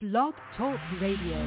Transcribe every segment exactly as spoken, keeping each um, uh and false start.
Blog Talk Radio.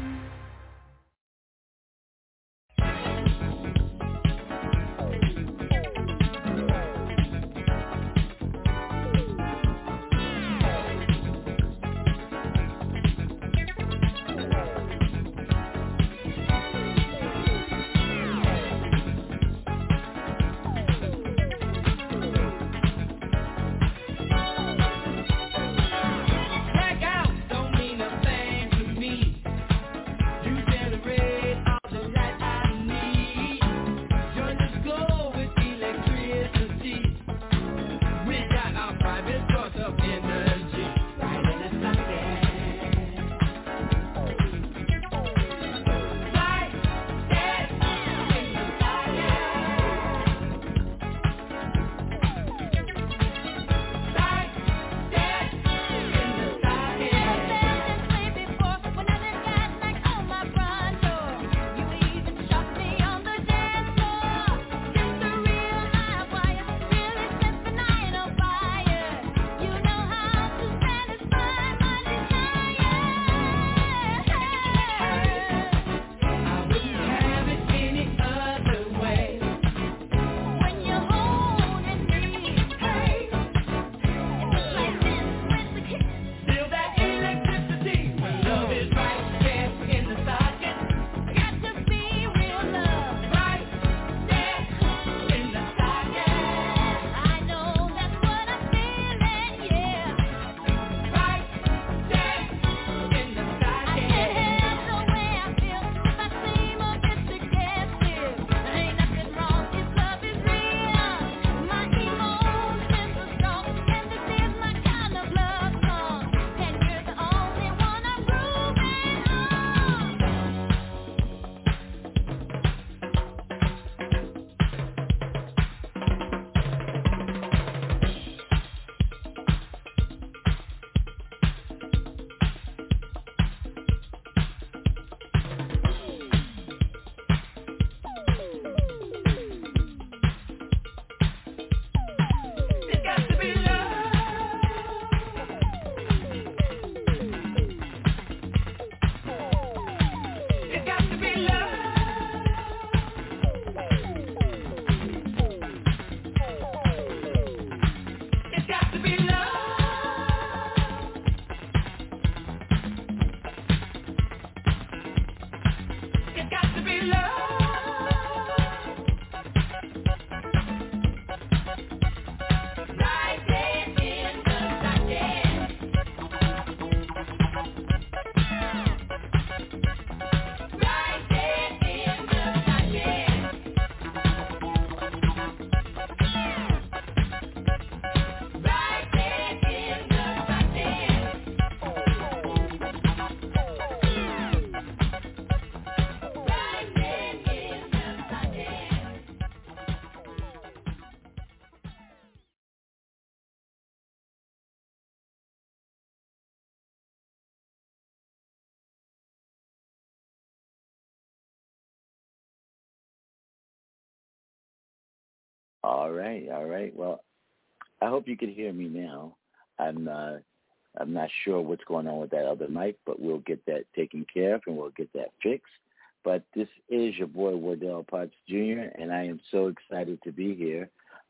All right, all right. Well, I hope you can hear me now. I'm uh, I'm not sure what's going on with that other mic, but we'll get that taken care of and we'll get that fixed. But this is your boy Wardell Potts Junior, and I am so excited to be here.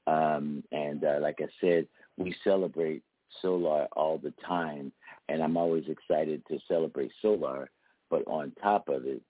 Um, and uh, like I said, we celebrate Solar all the time, and I'm always excited to celebrate Solar. But on top of it,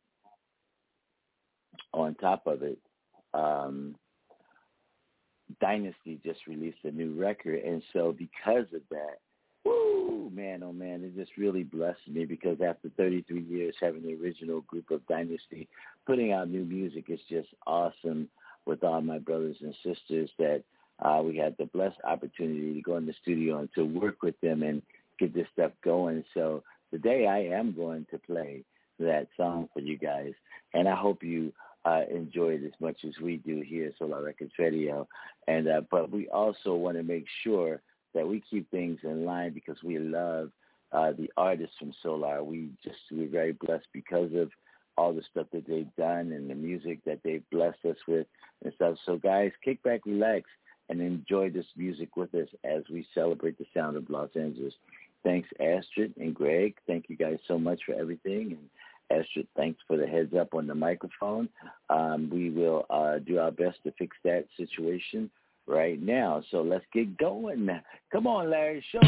on top of it, um, Dynasty just released a new record, and so because of that, woo, man, oh man, it just really blessed me because after thirty-three years having the original group of Dynasty, putting out new music is just awesome with all my brothers and sisters that uh, we had the blessed opportunity to go in the studio and to work with them and get this stuff going. So today I am going to play that song for you guys, and I hope you Uh, enjoy it as much as we do here at Solar Records Radio. And uh, but we also want to make sure that we keep things in line because we love uh, the artists from Solar. We just we're very blessed because of all the stuff that they've done and the music that they've blessed us with and stuff. So guys, kick back, relax, and enjoy this music with us as we celebrate the sound of Los Angeles. Thanks, Astrid and Greg. Thank you guys so much for everything. And Astrid, thanks for the heads up on the microphone. Um, we will uh, do our best to fix that situation right now. So let's get going. Come on, Larry, show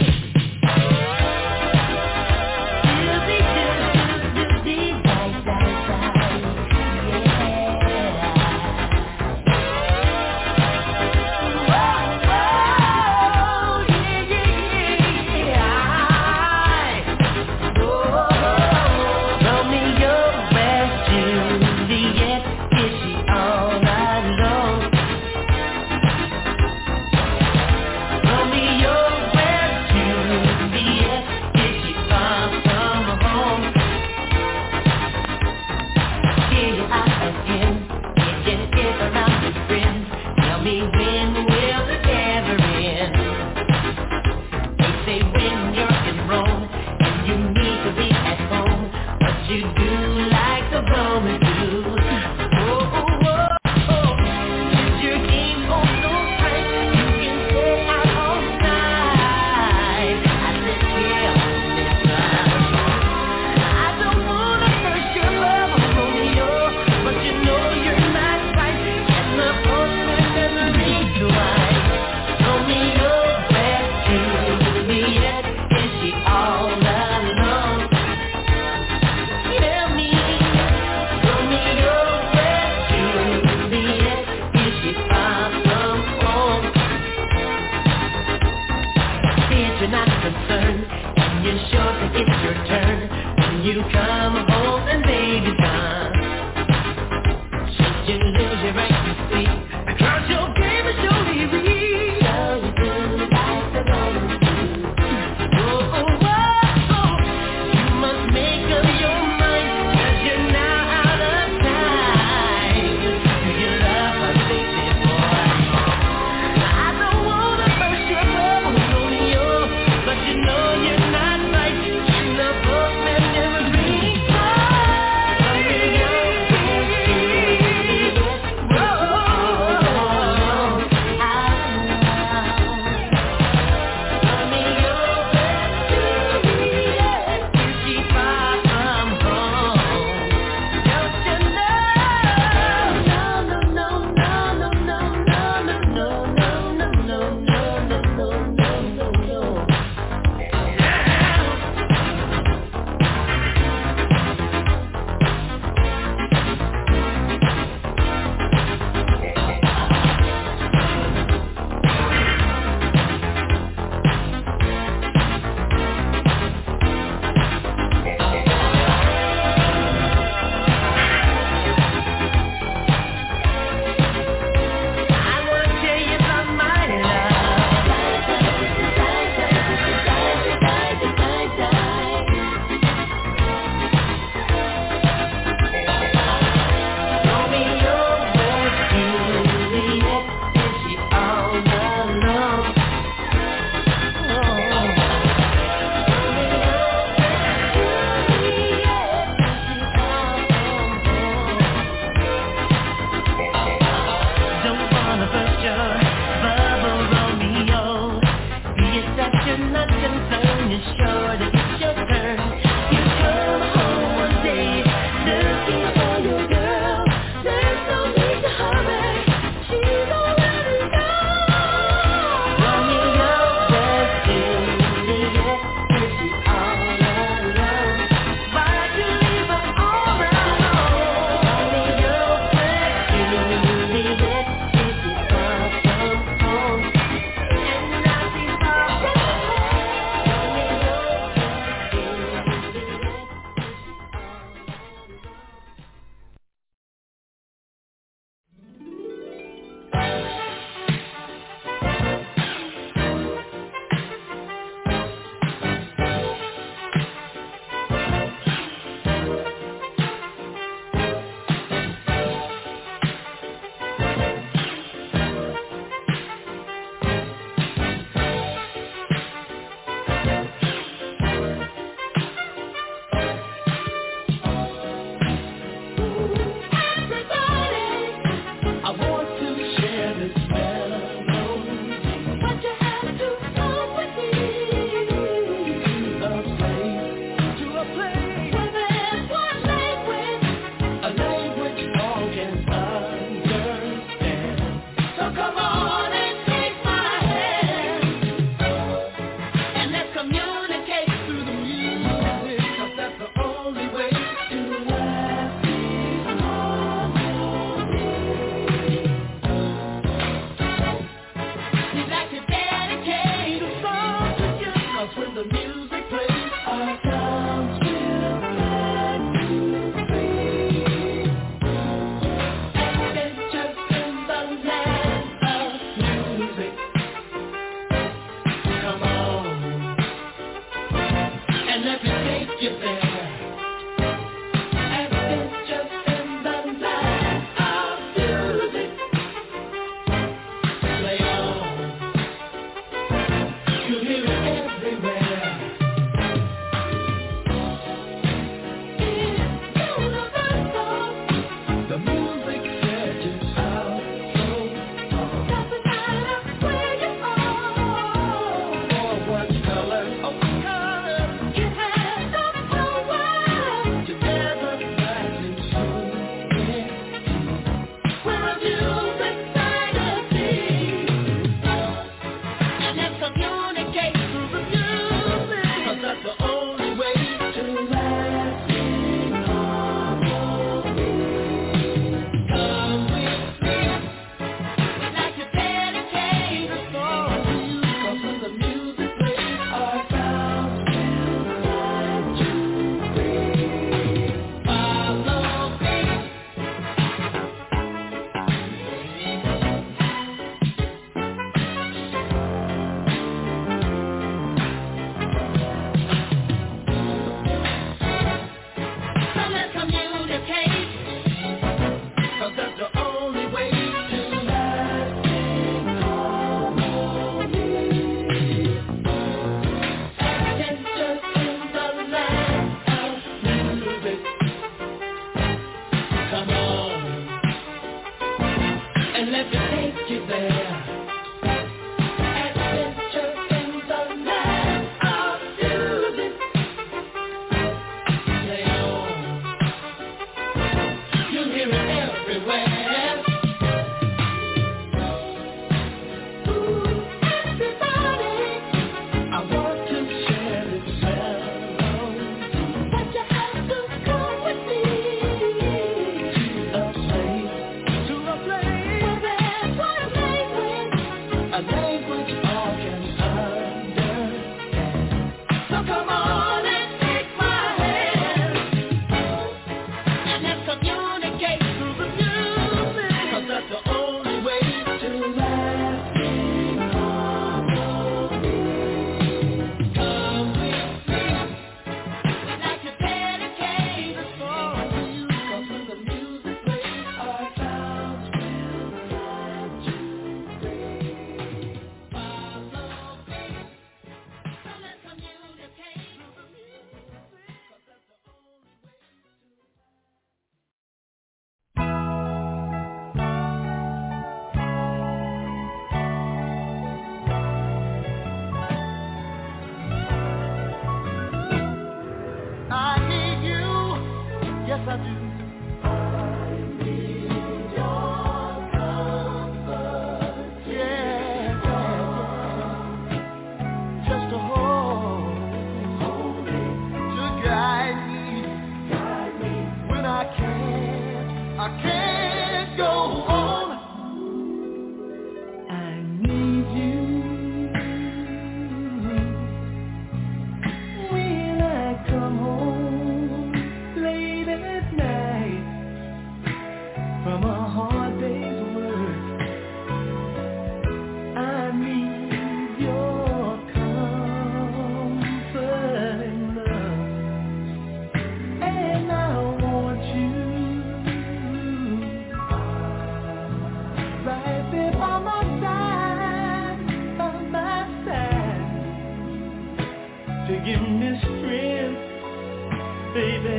baby,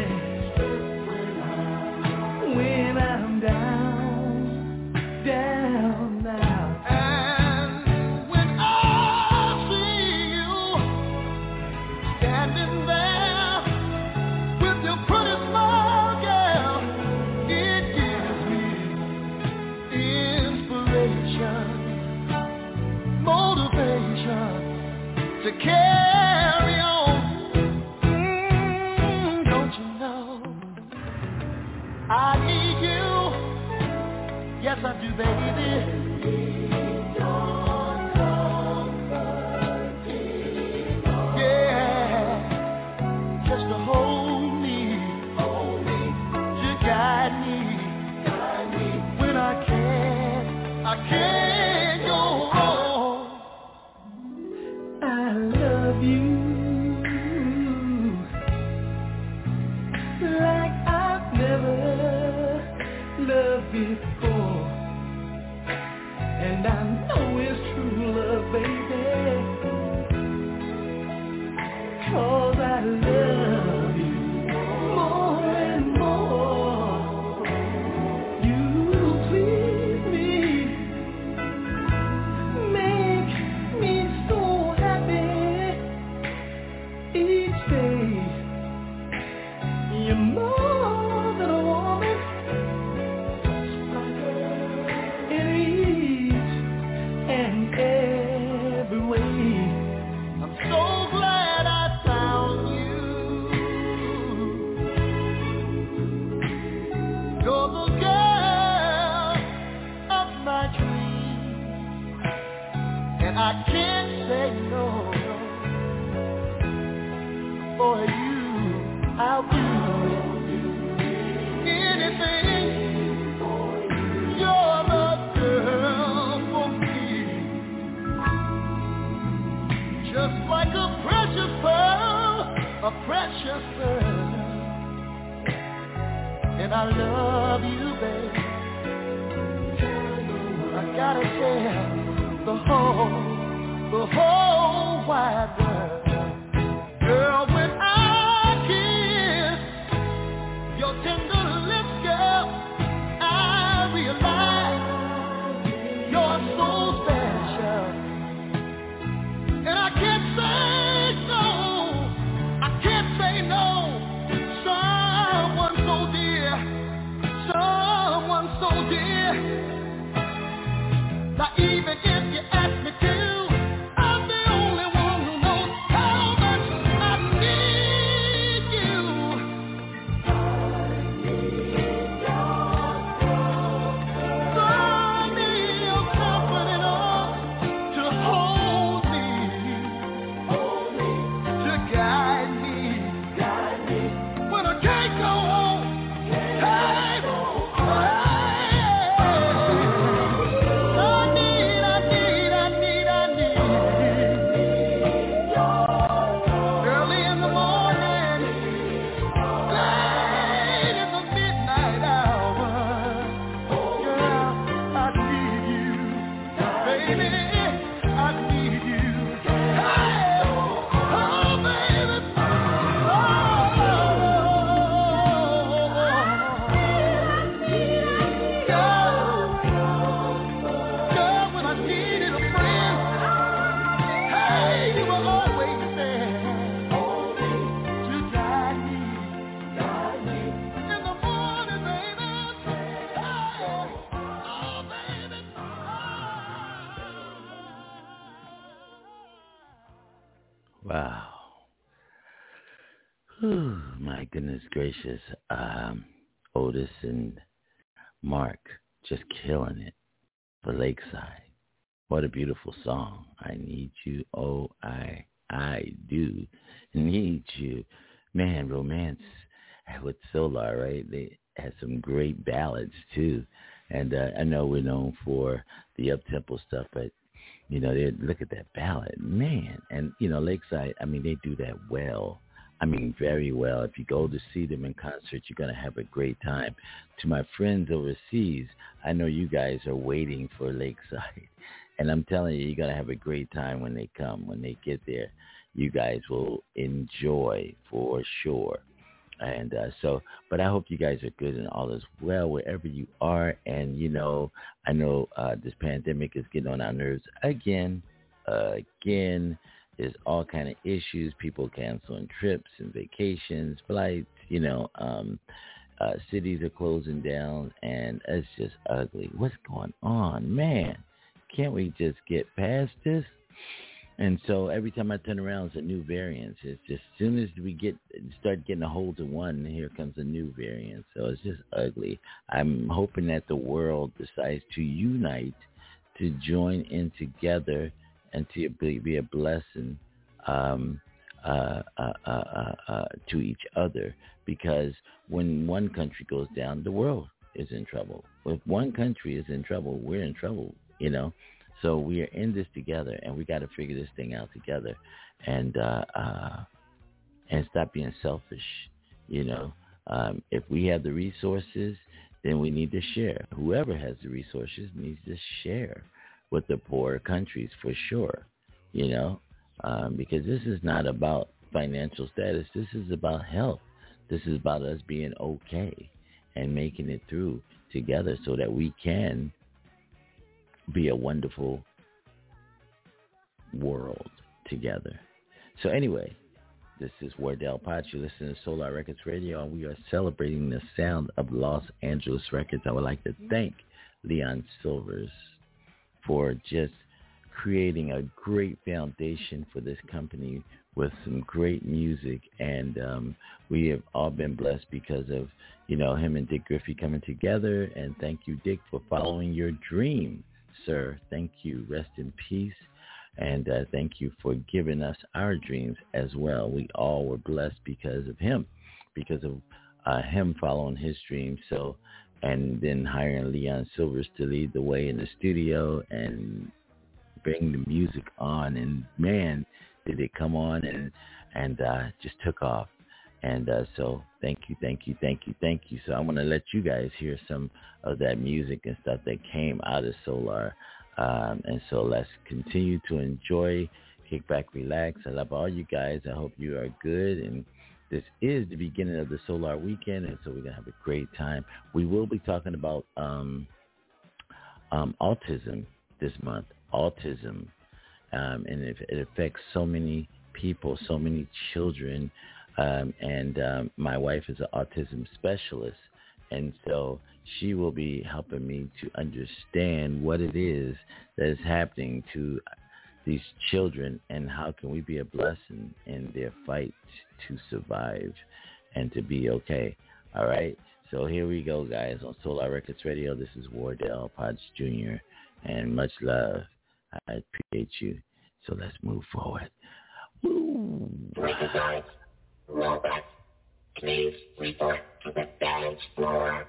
when I'm down, down now. And when I see you standing there with your pretty smile, girl, it gives me inspiration, motivation to carry on. I need you, yes I do, baby. Yeah, just to hold me, hold me, to guide me, guide me. When I can't, I can't go on. I love you like I've never loved before, and I know it's true love, baby, 'cause I love you more and more. You please me, make me so happy each day. You're more than a woman in each and every way. I'm so glad I found you. You're the girl of my dreams, and I can't say no. For you, I'll do anything. You're the girl for me, just like a precious pearl, a precious pearl. And I love you, baby. I gotta tell the whole, the whole wide world. Girl, when I kiss your tender lips, girl, I realize you're so special. And I can't say no, I can't say no. Someone so dear, someone so dear. Now even if you ask me to, I'm the only one who knows how much I need you. So I need your comfort and arms to hold me, to guide me, when I can't go on. Hey, hey, I need, I need, I need, I need early in the morning, late in the midnight hour. Girl, I need you, baby, I need you. Hey, oh, baby, oh, girl, when I needed a friend, hey, you were always there to guide me in the morning, baby. Hey, oh, baby. Wow. Whew, my goodness gracious. Um, Otis and Mark just killing it for Lakeside. What a beautiful song. I need you. Oh, I I do need you. Man, romance with Solar, right? They had some great ballads too. And uh, I know we're known for the up-tempo stuff, but you know, they look at that ballad, man. And you know, Lakeside, I mean, they do that well. I mean, very well. If you go to see them in concert, you're going to have a great time. To my friends overseas, I know you guys are waiting for Lakeside. And I'm telling you, you're going to have a great time when they come. When they get there, you guys will enjoy for sure. And uh, so, but I hope you guys are good and all is well wherever you are. And, you know, I know uh, this pandemic is getting on our nerves again, uh, again. There's all kind of issues, people canceling trips and vacations, flights, you know, um, uh, cities are closing down, and it's just ugly. What's going on, man? Can't we just get past this? And so every time I turn around, it's a new variant. It's just as soon as we get start getting a hold of one, here comes a new variant. So it's just ugly. I'm hoping that the world decides to unite, to join in together, and to be, be a blessing um, uh, uh, uh, uh, uh, to each other. Because when one country goes down, the world is in trouble. If one country is in trouble, we're in trouble, you know. So we are in this together, and we got to figure this thing out together, and uh, uh, and stop being selfish. You know, um, if we have the resources, then we need to share. Whoever has the resources needs to share with the poorer countries for sure. You know, um, because this is not about financial status. This is about health. This is about us being okay and making it through together, so that we can be a wonderful world together. So anyway, this is Wardell Potts. You listen to Solar Records Radio, and we are celebrating the sound of Los Angeles Records. I would like to thank Leon Silvers for just creating a great foundation for this company with some great music, and um, we have all been blessed because of, you know, him and Dick Griffey coming together. And thank you, Dick, for following your dream. Sir, thank you. Rest in peace. And uh, thank you for giving us our dreams as well. We all were blessed because of him, because of uh, him following his dreams. So, and then hiring Leon Silvers to lead the way in the studio and bring the music on. And man, did it come on and and uh, just took off. And uh, so thank you, thank you, thank you, thank you. So I'm going to let you guys hear some of that music and stuff that came out of Solar. Um, and so let's continue to enjoy, kick back, relax. I love all you guys. I hope you are good. And this is the beginning of the Solar weekend, and so we're going to have a great time. We will be talking about um, um, autism this month, autism. Um, and it, it affects so many people, so many children. Um, and um, my wife is an autism specialist, and so she will be helping me to understand what it is that is happening to these children, and how can we be a blessing in their fight to survive and to be okay. All right, so here we go, guys, on Solar Records Radio. This is Wardell Potts Junior, and much love. I appreciate you. So let's move forward. Woo. Robot, please report to the dance floor.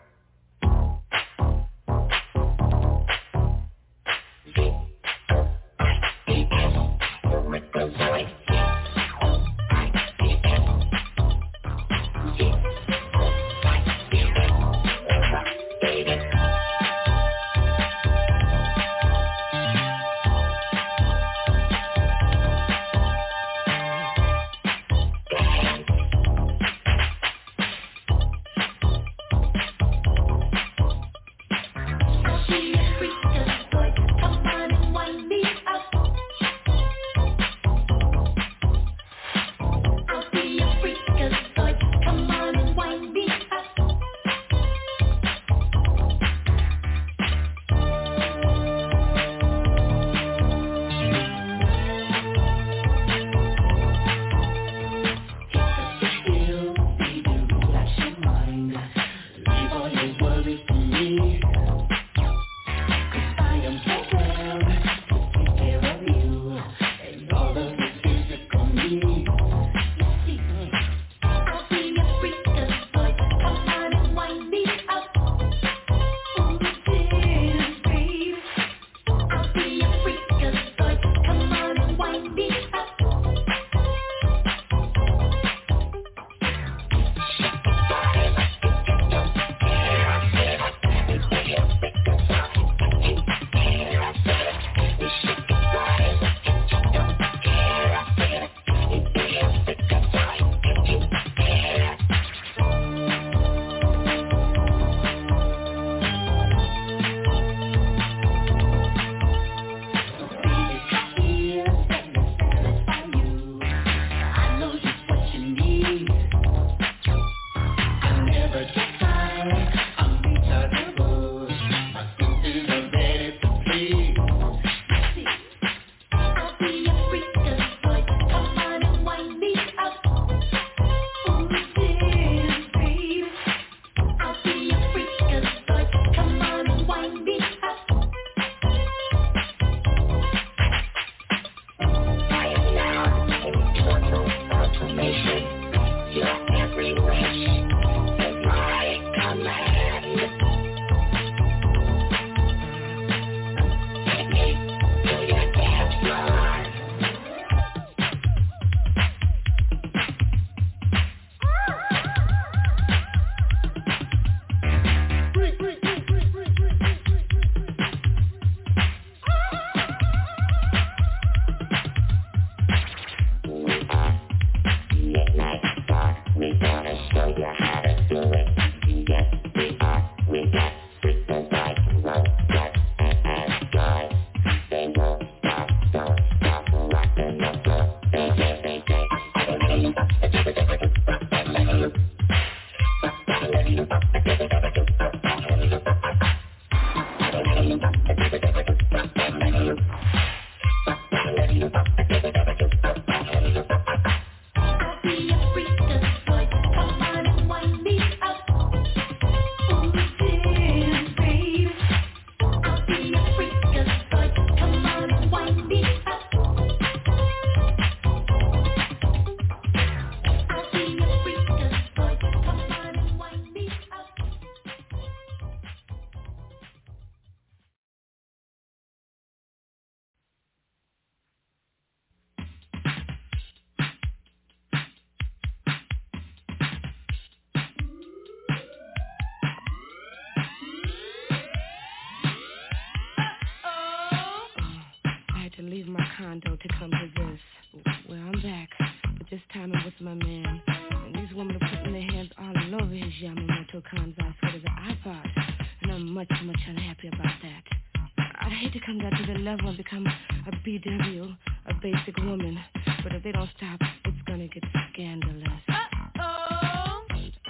pronto to come to this. Well, I'm back, but this time it was my man. And these women are putting their hands all over his Yamamoto Kanzai sweat as an iPod. And I'm much, much unhappy about that. I'd hate to come down to the level and become a B W, a basic woman. But if they don't stop, it's gonna get scandalous. Uh-oh!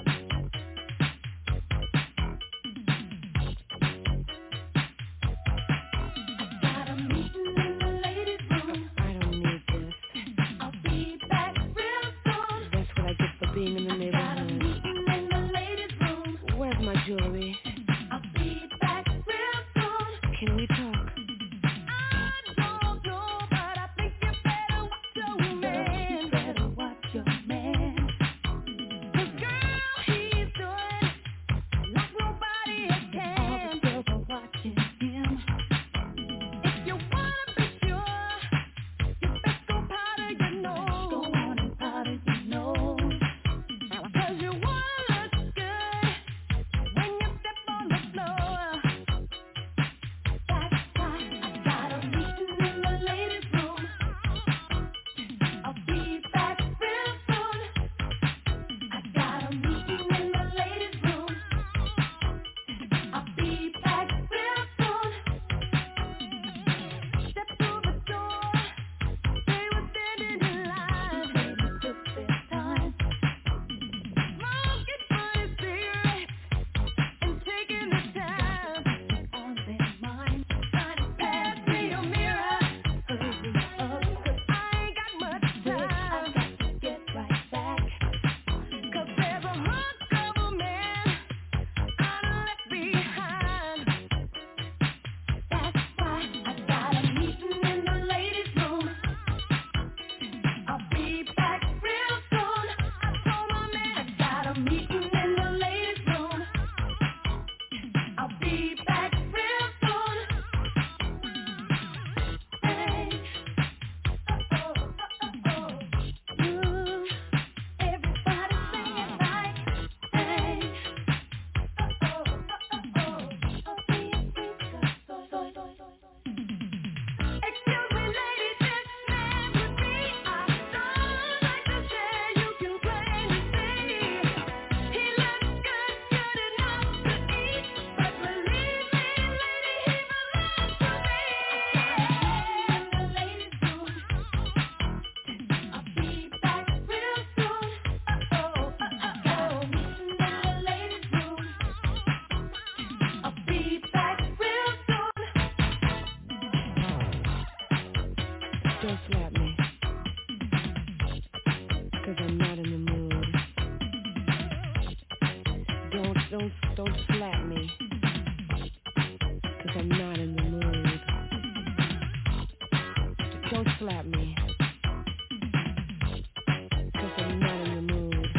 Got a meeting in the ladies' room. I don't need this. I'll be back real soon. That's what I get for being in the Got a neighborhood. meeting in the ladies' room. Where's my jewelry? I'll be back real soon. Can we talk? I don't know, but I think you better watch your man. You better watch your man. 'Cause girl, he's doing like nobody else can. All the girls are watching him. If you wanna be sure, you best go powder your nose. Go on and powder your nose. 'Cause you wanna look good when you step on the floor. That's why I got a meeting in the ladies' room. I'll be back real soon. I got a meeting in the ladies' room. I'll be back real soon. Step through the door. They were standing in line. They took their time, smoking funny cigarettes and taking their time on their mind. Trying to pass me a mirror. Hurry up, 'cause I ain't got much time. I got to get right back. 'Cause there's a hunk of a man I done left behind. That's why I got a meeting in the ladies' room. I'll be back real soon. I told my man I got a meeting in the ladies' room. I'll be back real soon. Hey, uh-oh, uh-oh, you, everybody sing it right. Hey, uh-oh, uh-oh, I'll be a freak, soy, soy, soy, soy. Excuse me, ladies, this man with me, I don't like to share. You can plainly see he looks good, good enough to eat, but believe me, lady, he belongs to me. I got a meeting in the ladies' room. I'll be back real soon. Uh-oh, uh-oh, got a meeting in the ladies' room. I'll be back real soon. Don't slap me. 'Cause I'm not in the mood. Don't, don't, don't slap me. 'Cause I'm not in the mood. Don't slap me. 'Cause I'm not in the mood.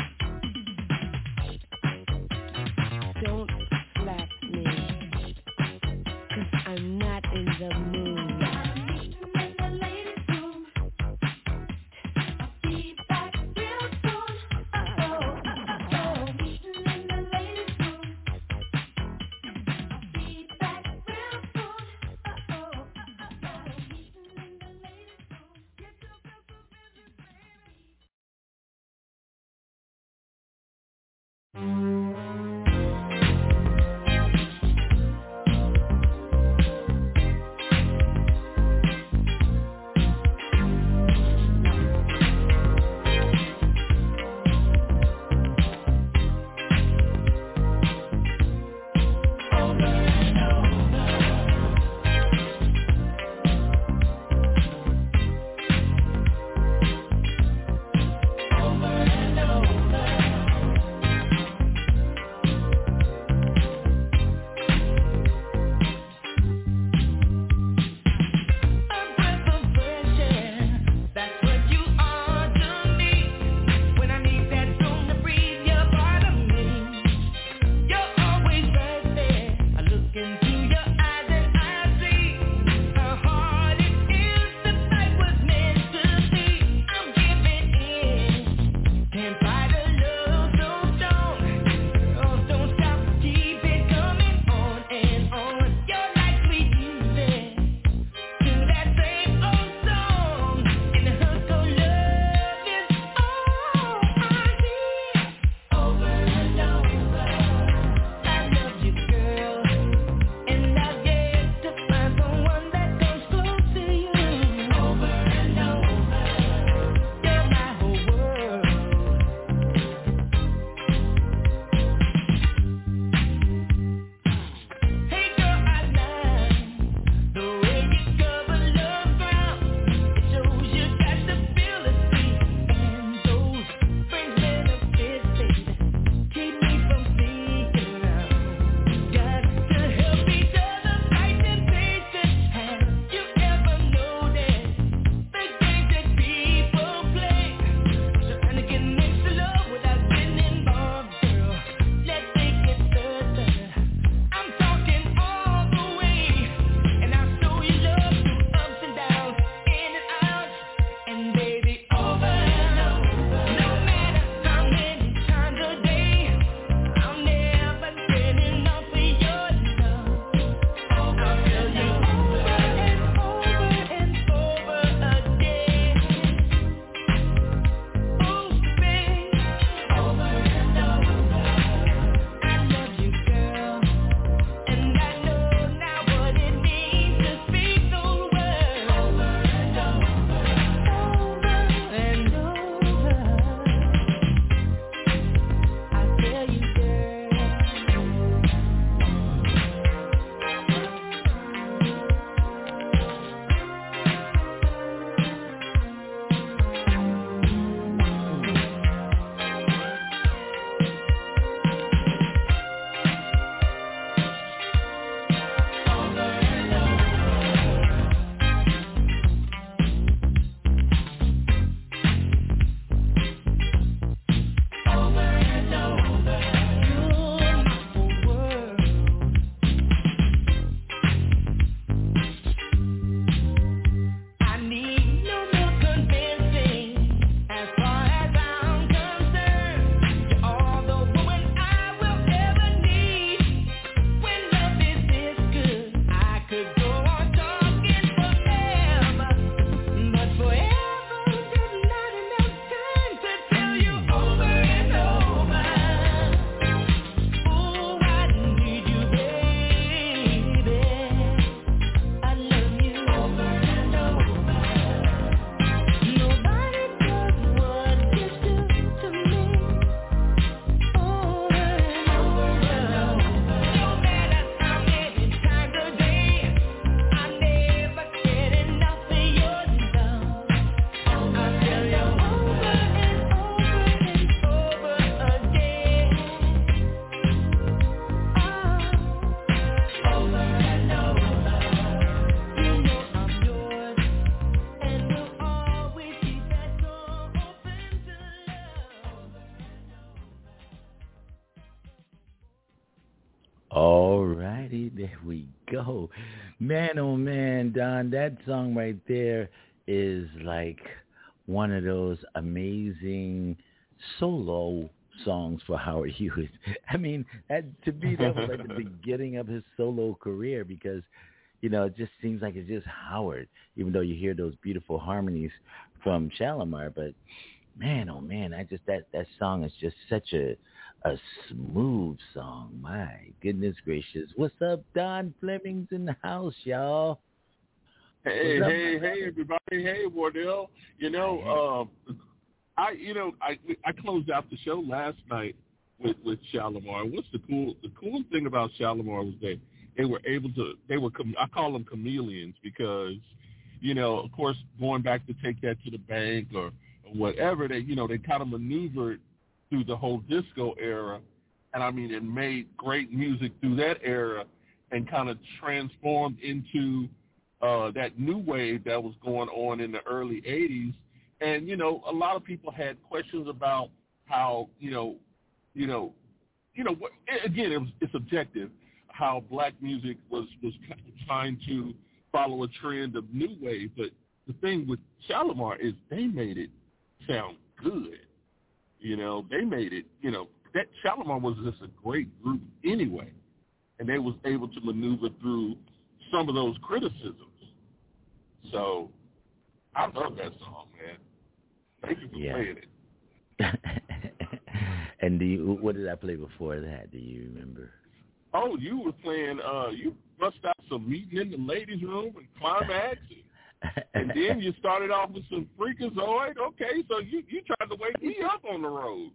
Don't slap me. 'Cause I'm not in the mood. Got a meeting in the ladies' room. I'll be back real soon. Uh-oh, uh-oh, meeting in the ladies' room. I'll be back real soon. Uh-oh, uh-oh, meeting in the ladies' room. Get yourself a business, baby. righty, there we go. Man, oh man, Don, that song right there is like one of those amazing solo songs for Howard Hughes. I mean, that, to me, that was like the beginning of his solo career because, you know, it just seems like it's just Howard, even though you hear those beautiful harmonies from Shalamar. But man, oh man, I just that that song is just such a a smooth song. My goodness gracious. What's up, Don Fleming's in the house, y'all? Hey, up, hey, hey, everybody. Hey, Wardell. You know, um, I, you know, I I closed out the show last night with with Shalamar. What's the cool the cool thing about Shalamar was that they were able to they were I call them chameleons because, you know, of course, going back to Take That to the Bank or, or whatever, they you know they kind of maneuvered through the whole disco era, and I mean, it made great music through that era, and kind of transformed into uh, that new wave that was going on in the early eighties. And, you know, a lot of people had questions about how, you know, you know, you know, what, again, it was, it's subjective, how black music was, was trying to follow a trend of new wave. But the thing with Shalamar is they made it sound good. You know, they made it, you know, that Shalamar was just a great group anyway. And they was able to maneuver through some of those criticisms. So I love that song, man. Thank you for yeah. playing it. And do you, what did I play before that? Do you remember? Oh, you were playing, uh, you bust out some Meeting in the Ladies' Room and Climax. And then you started off with some Freakazoid. Okay, so you, you tried to wake me up on the road.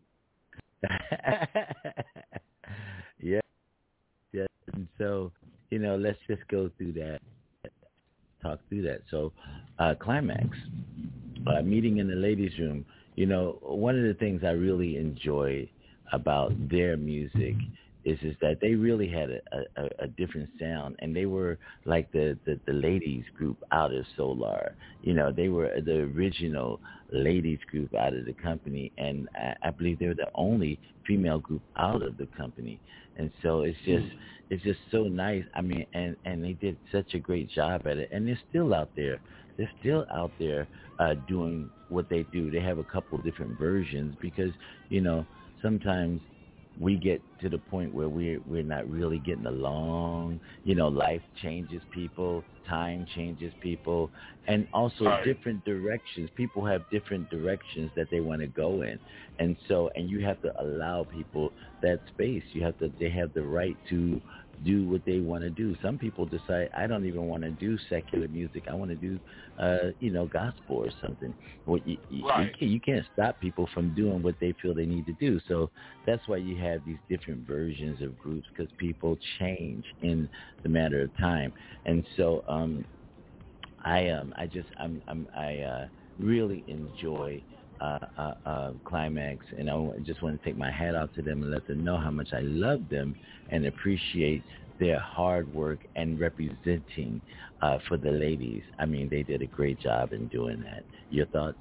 yeah. Yeah. And so, you know, let's just go through that, talk through that. So, uh, Climax, uh, Meeting in the Ladies' Room. You know, one of the things I really enjoy about their music is is that they really had a, a, a different sound, and they were like the, the, the ladies group out of Solar. You know, they were the original ladies group out of the company, and I, I believe they were the only female group out of the company. And so it's just it's just so nice. I mean, and, and they did such a great job at it, and they're still out there. They're still out there uh, doing what they do. They have a couple different versions because, you know, sometimes we get to the point where we're, we're not really getting along. You know, life changes people, time changes people, and also right. different directions. People have different directions that they want to go in. And so, and you have to allow people that space. You have to, they have the right to do what they want to do. Some people decide, I don't even want to do secular music. I want to do, uh, you know, gospel or something. Well, you, you, right. you, can't, you can't stop people from doing what they feel they need to do. So that's why you have these different versions of groups, because people change in the matter of time. And so um, I um, I just I'm, I'm I uh, really enjoy Uh, uh, uh, Climax, and I just want to take my hat off to them and let them know how much I love them and appreciate their hard work and representing uh, for the ladies. I mean, they did a great job in doing that. Your thoughts?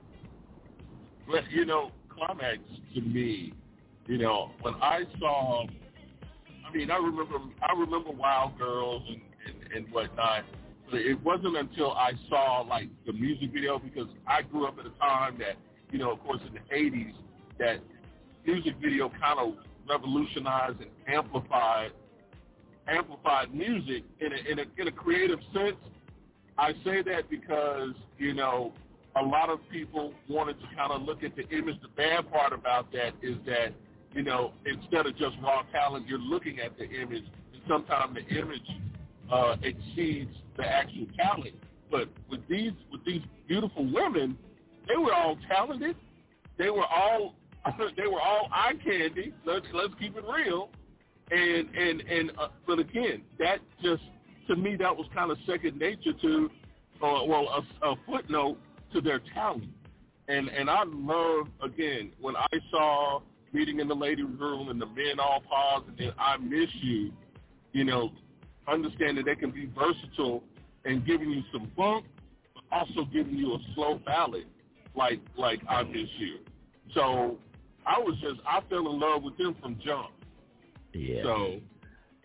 Well, you know, Climax to me, you know, when I saw, I mean, I remember, I remember Wild Girls and, and, and whatnot. But it wasn't until I saw like the music video, because I grew up at a time that, you know, of course, in the eighties, that music video kind of revolutionized and amplified amplified music in a, in a in a creative sense. I say that because, you know, a lot of people wanted to kind of look at the image. The bad part about that is that, you know, instead of just raw talent, you're looking at the image, and sometimes the image uh, exceeds the actual talent. But with these with these beautiful women, they were all talented. They were all they were all eye candy. Let's let's keep it real. And and and uh, but again, that just, to me, that was kind of second nature to, uh, well, a, a footnote to their talent. And and I love, again, when I saw Meeting in the Ladies' Room and the men all pause and then I Miss You, you know, understand that they can be versatile and giving you some funk, but also giving you a slow ballad like like I Miss You. So I was just, I fell in love with them from jump. Yeah. So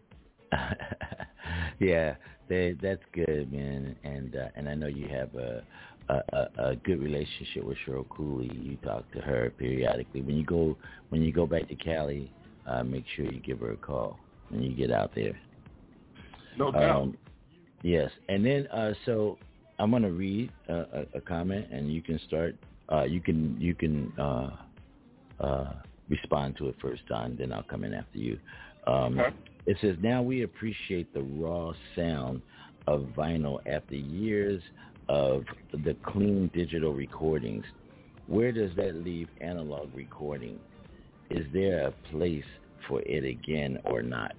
Yeah, they, that's good, man. And uh, and I know you have a, a a a good relationship with Cheryl Cooley. You talk to her periodically. When you go when you go back to Cali, uh, make sure you give her a call when you get out there. No doubt. Um, yes, and then uh, so I'm gonna read uh, a, a comment, and you can start. Uh, you can you can uh, uh, respond to it first, Don. Then I'll come in after you. Um, okay. It says, now we appreciate the raw sound of vinyl after years of the clean digital recordings. Where does that leave analog recording? Is there a place for it again or not?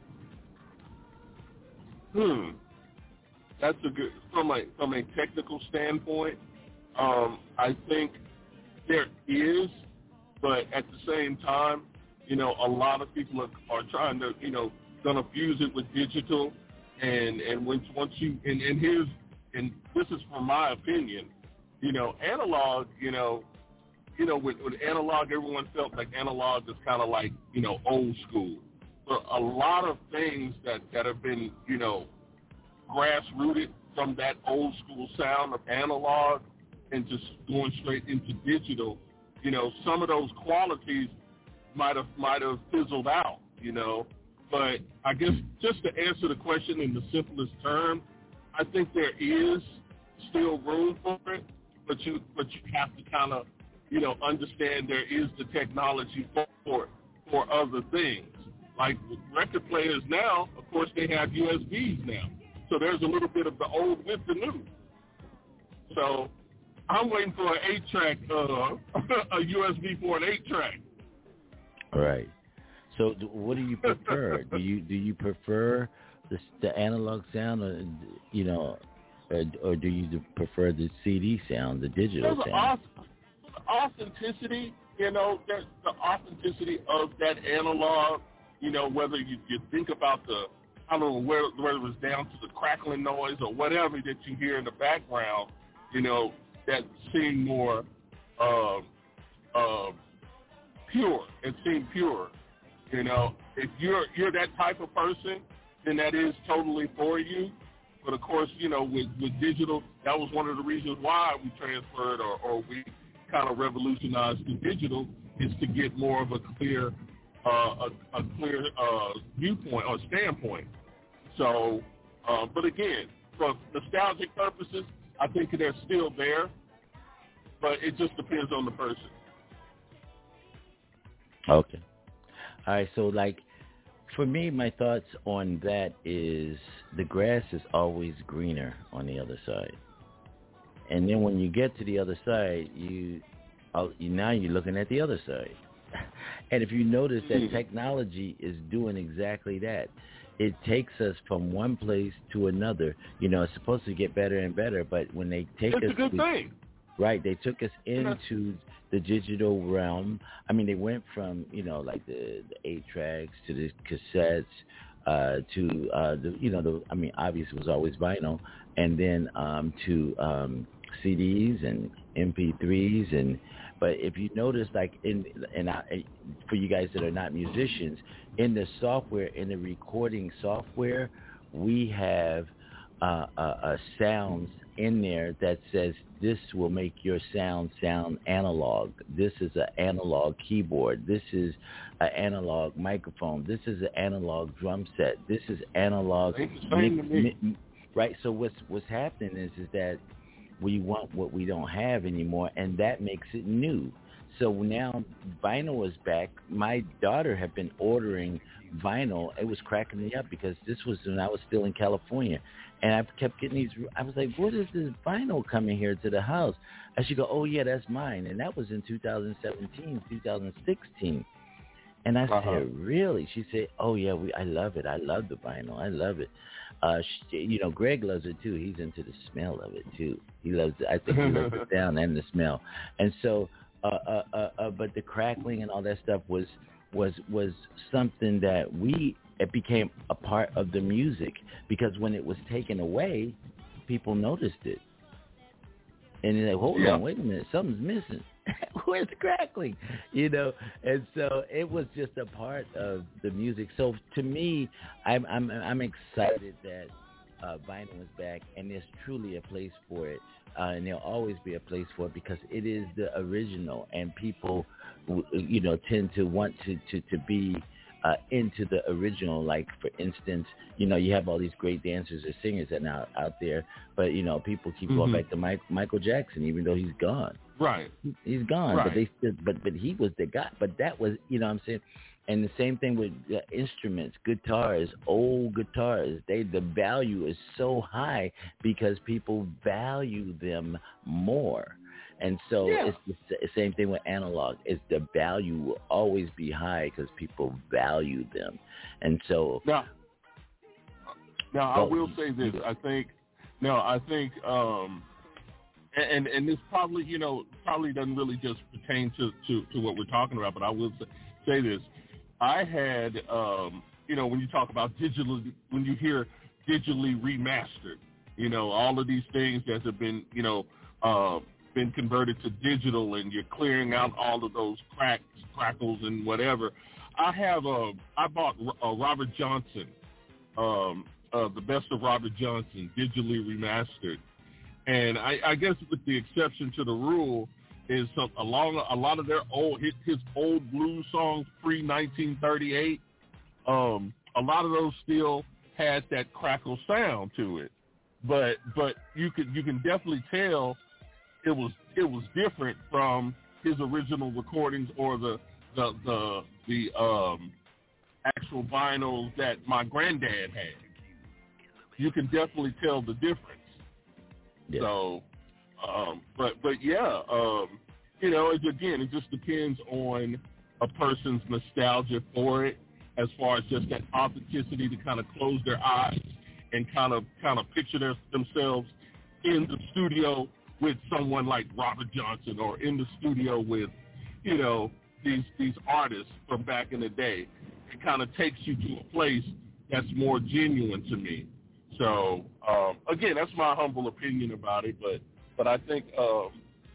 Hmm. That's a good, from a, from a technical standpoint, um, I think there is, but at the same time, you know, a lot of people are, are trying to, you know, gonna fuse it with digital, and and once once you and, and here's and this is from my opinion, you know, analog, you know, you know, with, with analog, everyone felt like analog is kind of like, you know, old school, but a lot of things that that have been, you know, grassrooted from that old school sound of analog and just going straight into digital, you know, some of those qualities might have might have fizzled out, you know. But I guess just to answer the question in the simplest term, I think there is still room for it, but you but you have to kind of, you know, understand there is the technology for for other things. Like record players now, of course, they have U S Bs now, so there's a little bit of the old with the new. So I'm waiting for an eight track, uh, a U S B for an eight track. All right. So, what do you prefer? do you do you prefer the, the analog sound, or you know, or, or do you prefer the C D sound, the digital There's sound? The authenticity, you know, the, the authenticity of that analog. You know, whether you, you think about the, I don't know, whether, whether it was down to the crackling noise or whatever that you hear in the background, you know, that seemed more uh, uh, pure. It seemed pure. You know, if you're you're that type of person, then that is totally for you. But of course, you know, with, with digital, that was one of the reasons why we transferred or, or we kind of revolutionized the digital, is to get more of a clear uh, a, a clear uh, viewpoint or standpoint. So, uh, but again, for nostalgic purposes, I think they're still there, but it just depends on the person. Okay. All right, so like for me, my thoughts on that is the grass is always greener on the other side. And then when you get to the other side, you, you now you're looking at the other side. And if you notice that technology is doing exactly that, it takes us from one place to another. You know, it's supposed to get better and better, but when they take it's us, a good we, thing. Right, they took us into the digital realm. I mean, they went from, you know, like the, the eight tracks to the cassettes uh, to uh, the, you know, the. I mean, obviously it was always vinyl, and then um, to um, C Ds and M P threes, and but if you notice, like in and I, for you guys that are not musicians, in the software, in the recording software, we have uh, uh, uh, sounds in there that says this will make your sound sound analog. This is an analog keyboard. This is an analog microphone. This is an analog drum set. This is analog. Mix, mi, right. So what's what's happening is is that we want what we don't have anymore, and that makes it new. So now vinyl is back. My daughter had been ordering vinyl. It was cracking me up because this was when I was still in California. And I kept getting these, I was like, what is this vinyl coming here to the house? And she go, oh, yeah, that's mine. And that was in two thousand seventeen, two thousand sixteen. And I uh-huh. said, really? She said, oh, yeah, we, I love it. I love the vinyl. I love it. Uh, she, you know, Greg loves it, too. He's into the smell of it, too. He loves it. I think he loves the sound and the smell. And so, uh, uh, uh, uh, but the crackling and all that stuff was was was something that we, it became a part of the music, because when it was taken away, people noticed it. And they're like, hold yeah. on, wait a minute, something's missing. Where's the crackling? You know, and so it was just a part of the music. So to me, I'm I'm I'm excited that uh, vinyl is back, and there's truly a place for it, uh, and there'll always be a place for it because it is the original, and people, you know, tend to want to to to be uh, into the original. Like for instance, you know, you have all these great dancers or singers that now out there, but you know, people keep going mm-hmm. back to Mike, Michael Jackson, even though he's gone. Right. He's gone, right. but they still, but but he was the guy. But that was, you know what I'm saying? And the same thing with uh, instruments, guitars, old guitars. They the value is so high because people value them more. And so yeah. it's the same thing with analog. Is the value will always be high because people value them. And so now, now well, I will say this. I think no, I think. um And and this probably, you know, probably doesn't really just pertain to, to, to what we're talking about, but I will say this. I had, um, you know, when you talk about digital, when you hear digitally remastered, you know, all of these things that have been, you know, uh, been converted to digital and you're clearing out all of those cracks, crackles and whatever. I have, a, I bought a Robert Johnson, um, uh, the best of Robert Johnson, digitally remastered. And I, I guess with the exception to the rule is some, along a lot of their old his, his old blues songs pre nineteen thirty-eight. Um, a lot of those still had that crackle sound to it, but but you could you can definitely tell it was it was different from his original recordings or the the the the um, actual vinyls that my granddad had. You can definitely tell the difference. Yeah. So, um, but but yeah, um, you know, it, again, it just depends on a person's nostalgia for it, as far as just that authenticity to kind of close their eyes and kind of kind of picture their, themselves in the studio with someone like Robert Johnson, or in the studio with, you know, these these artists from back in the day. It kind of takes you to a place that's more genuine to me. So, um, again, that's my humble opinion about it, but but I think, um,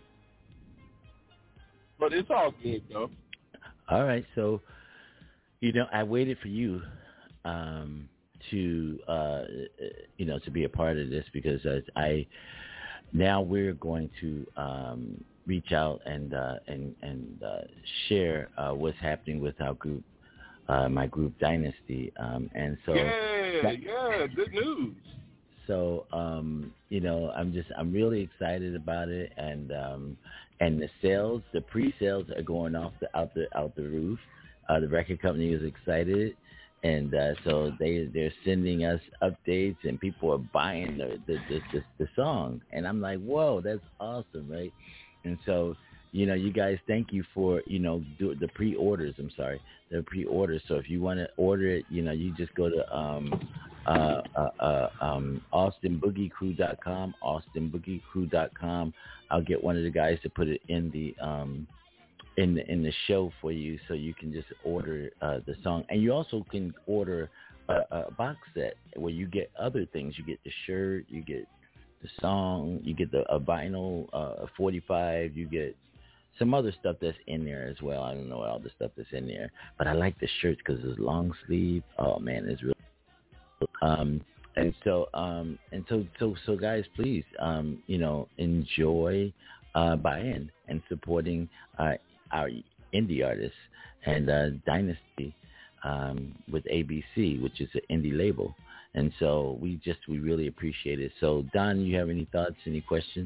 but it's all good, though. All right, so, you know, I waited for you um, to, uh, you know, to be a part of this because I, now we're going to um, reach out and uh, and and uh, share uh, what's happening with our group, uh, my group Dynasty, um, and so. Yeah, that, yeah, good news. So, um, you know, I'm just, I'm really excited about it, and um, and the sales, the pre-sales are going off the out the out the roof. Uh, the record company is excited, and uh, so they they're sending us updates, and people are buying the the, the the the song, and I'm like, whoa, that's awesome, right? And so, you know, you guys, thank you for, you know, do the pre-orders. I'm sorry, the pre-orders. So if you want to order it, you know, you just go to um, uh, uh, uh, um, Austin Boogie Crew dot com, Austin Boogie Crew dot com. I'll get one of the guys to put it in the um, in the, in the show for you, so you can just order uh, the song, and you also can order a, a box set where you get other things. You get the shirt, you get the song, you get the a vinyl, uh, a forty-five, you get some other stuff that's in there as well. I don't know all the stuff that's in there, but I like the shirts because it's long sleeve. Oh man, it's really um and so um and so so so guys, please um you know, enjoy uh buying and supporting uh our indie artists and uh Dynasty um with A B C, which is an indie label. And so we just we really appreciate it. So Don, you have any thoughts, any questions?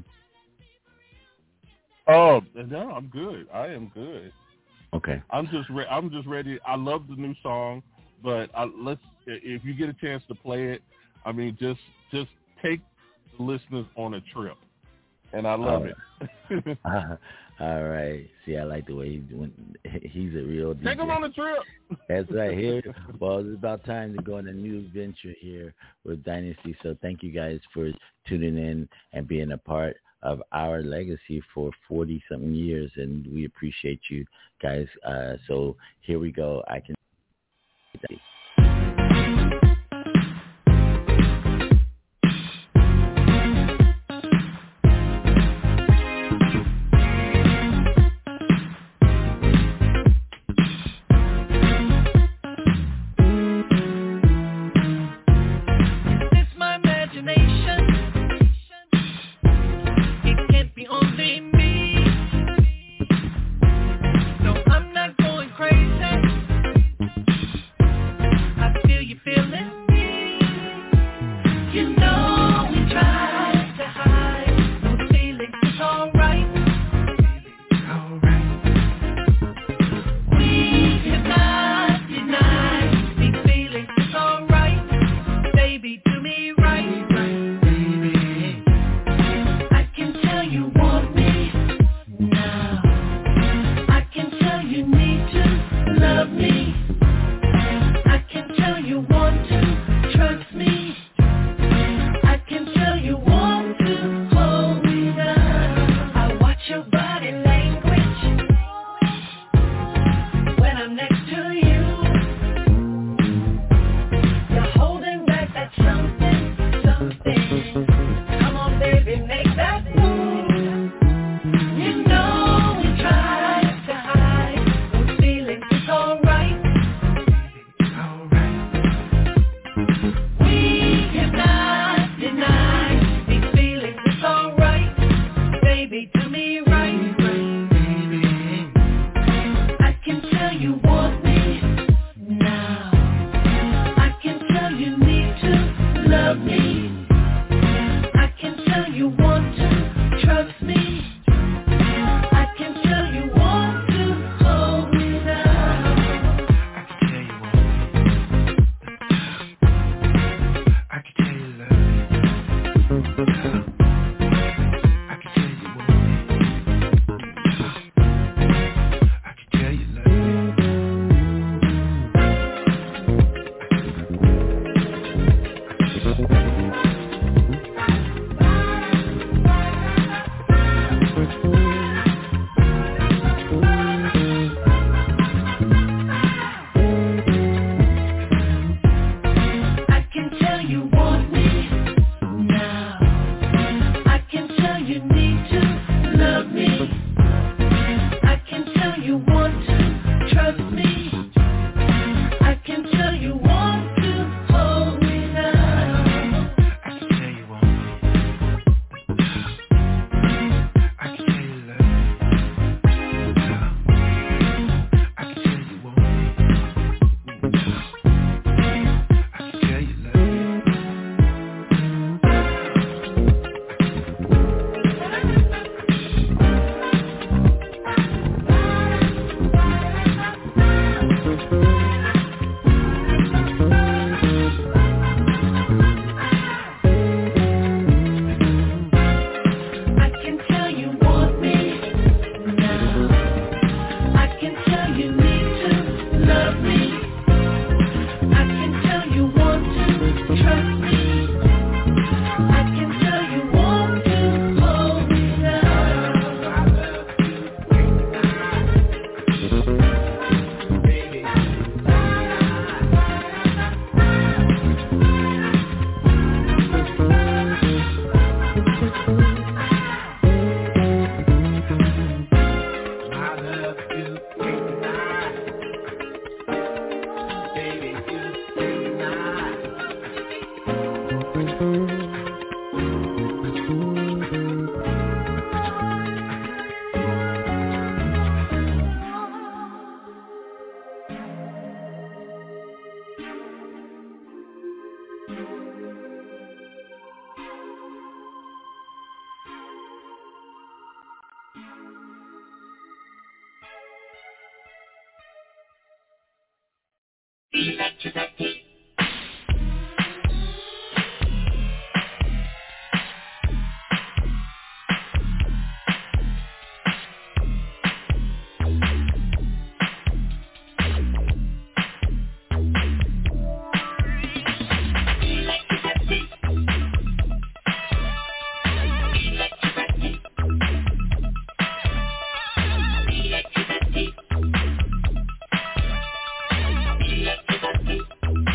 Oh no, I'm good. I am good. Okay. I'm just re- I'm just ready. I love the new song, but I, let's if you get a chance to play it, I mean, just just take the listeners on a trip, and I love oh. it. uh, all right. See, I like the way he's doing. He's a real D J. Take him on a trip. That's right. Here, well, it's about time to go on a new venture here with Dynasty. So thank you guys for tuning in and being a part of our legacy for forty something years, and we appreciate you guys. Uh, so here we go. I can. Electricity.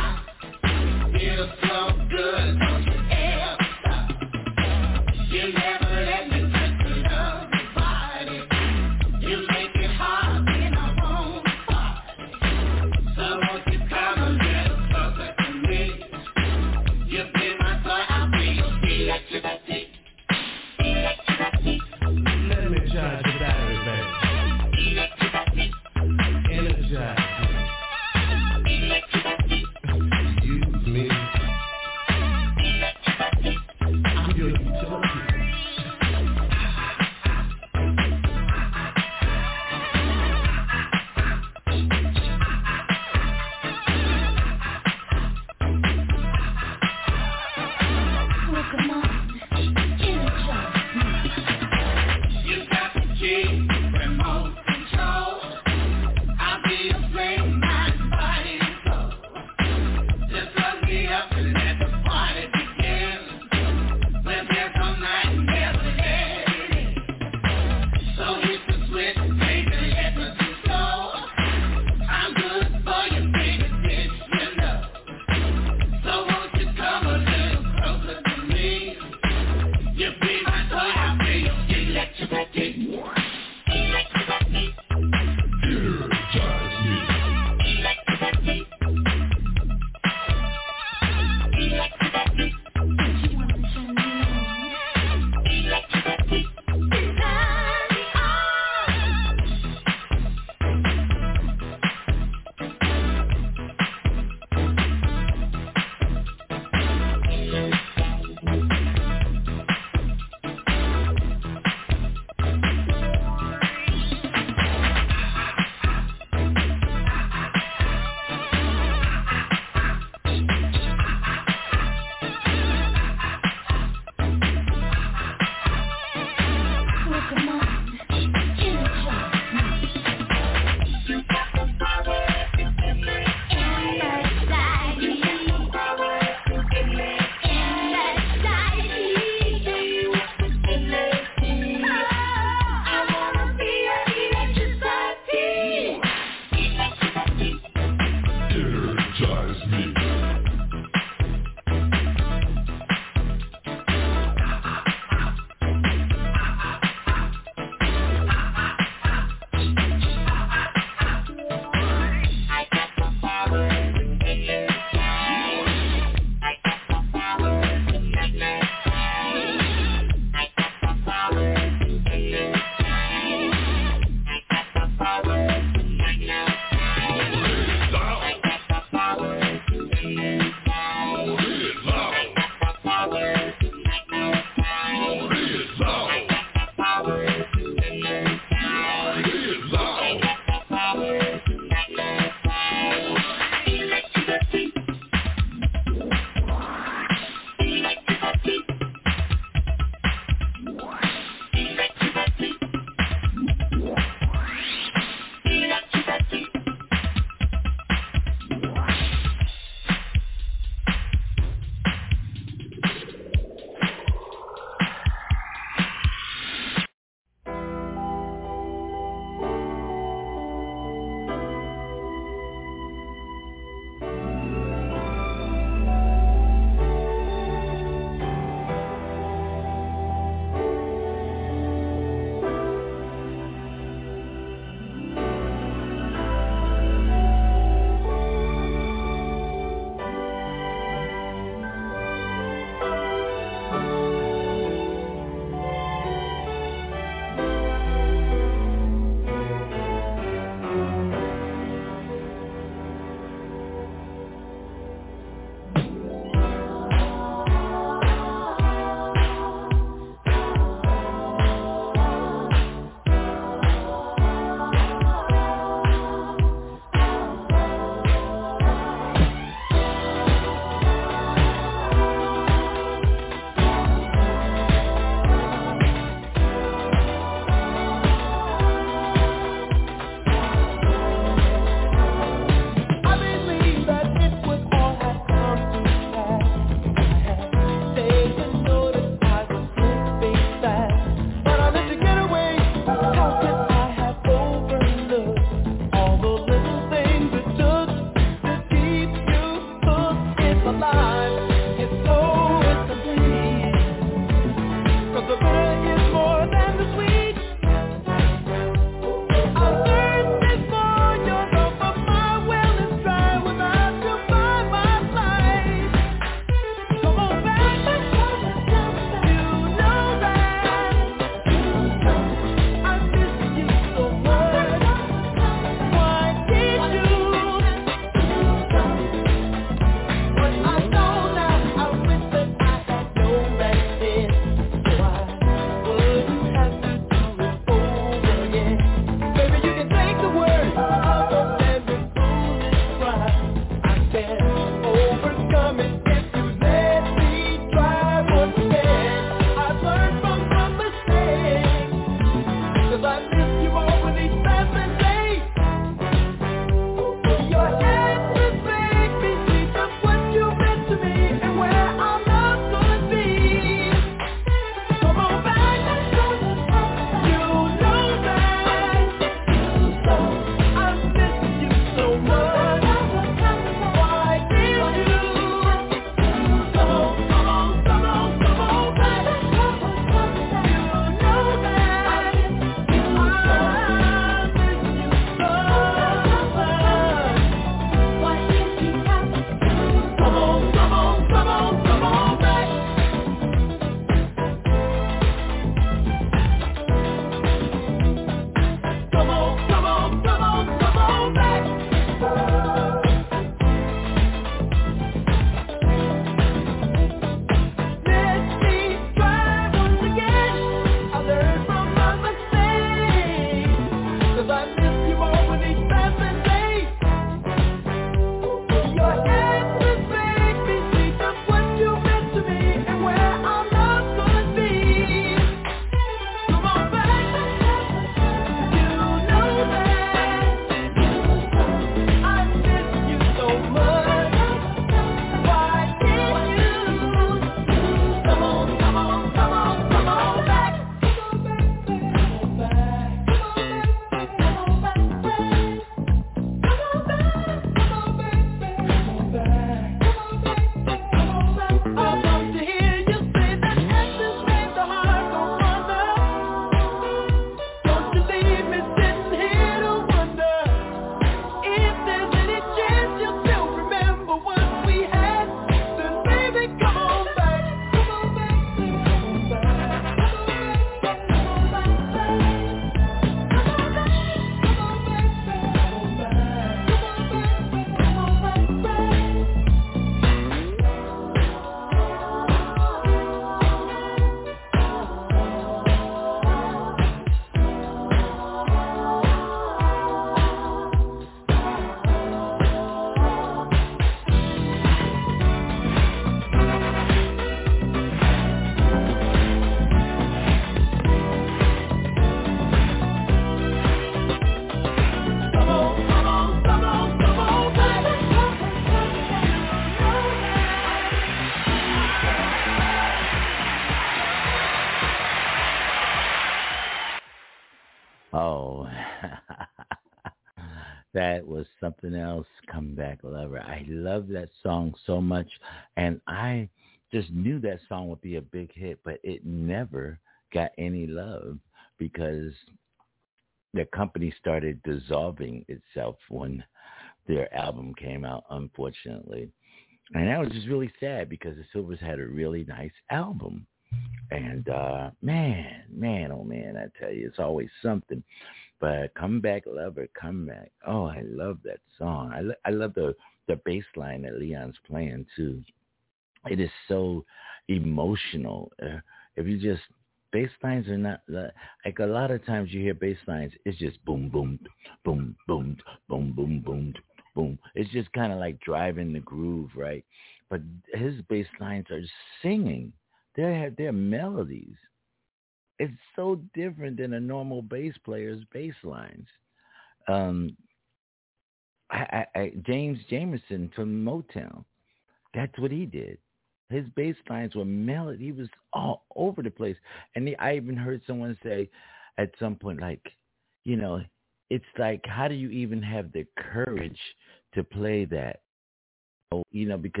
that was Something Else, Come Back Lover. I love that song so much, and I just knew that song would be a big hit, but it never got any love because the company started dissolving itself when their album came out, unfortunately. And that was just really sad because the Silvers had a really nice album. And, uh, man, man, oh, man, I tell you, it's always something. But Come Back Lover, Come Back. Oh, I love that song. I, lo- I love the, the bass line that Leon's playing, too. It is so emotional. Uh, if you just, bass lines are not, like a lot of times you hear bass lines, it's just boom, boom, boom, boom, boom, boom, boom, boom. It's just kind of like driving the groove, right? But his bass lines are singing. They're, they're melodies. It's so different than a normal bass player's bass lines. Um, I, I, I, James Jamerson from Motown, that's what he did. His bass lines were melody. He was all over the place. And he, I even heard someone say at some point, like, you know, it's like, how do you even have the courage to play that? Oh, you know, because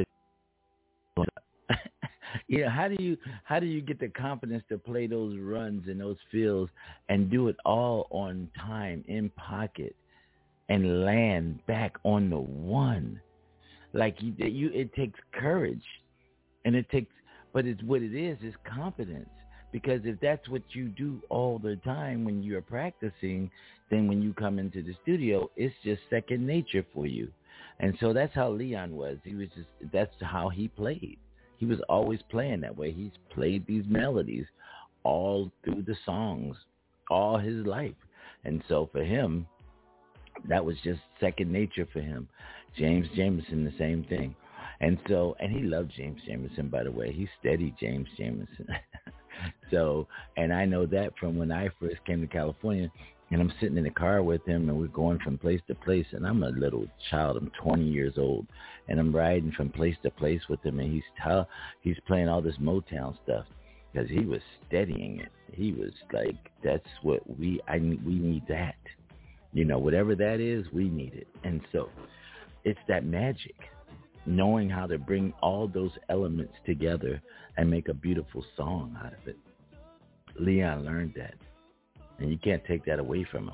you know, how do you how do you get the confidence to play those runs and those fills and do it all on time, in pocket, and land back on the one? Like you, you it takes courage, and it takes, but it's what it is is confidence. Because if that's what you do all the time when you're practicing, then when you come into the studio, it's just second nature for you. And so that's how Leon was. He was just, that's how he played. He was always playing that way. He's played these melodies all through the songs, all his life. And so for him, that was just second nature for him. James Jamerson, the same thing. And so, and he loved James Jamerson, by the way. He studied James Jamerson. So, and I know that from when I first came to California, and I'm sitting in the car with him, and we're going from place to place, and I'm a little child. I'm twenty years old, and I'm riding from place to place with him, and he's t- he's playing all this Motown stuff because he was studying it. He was like, that's what we I we need that, you know, whatever that is, we need it. And so, it's that magic, knowing how to bring all those elements together and make a beautiful song out of it. Leon learned that, and you can't take that away from him.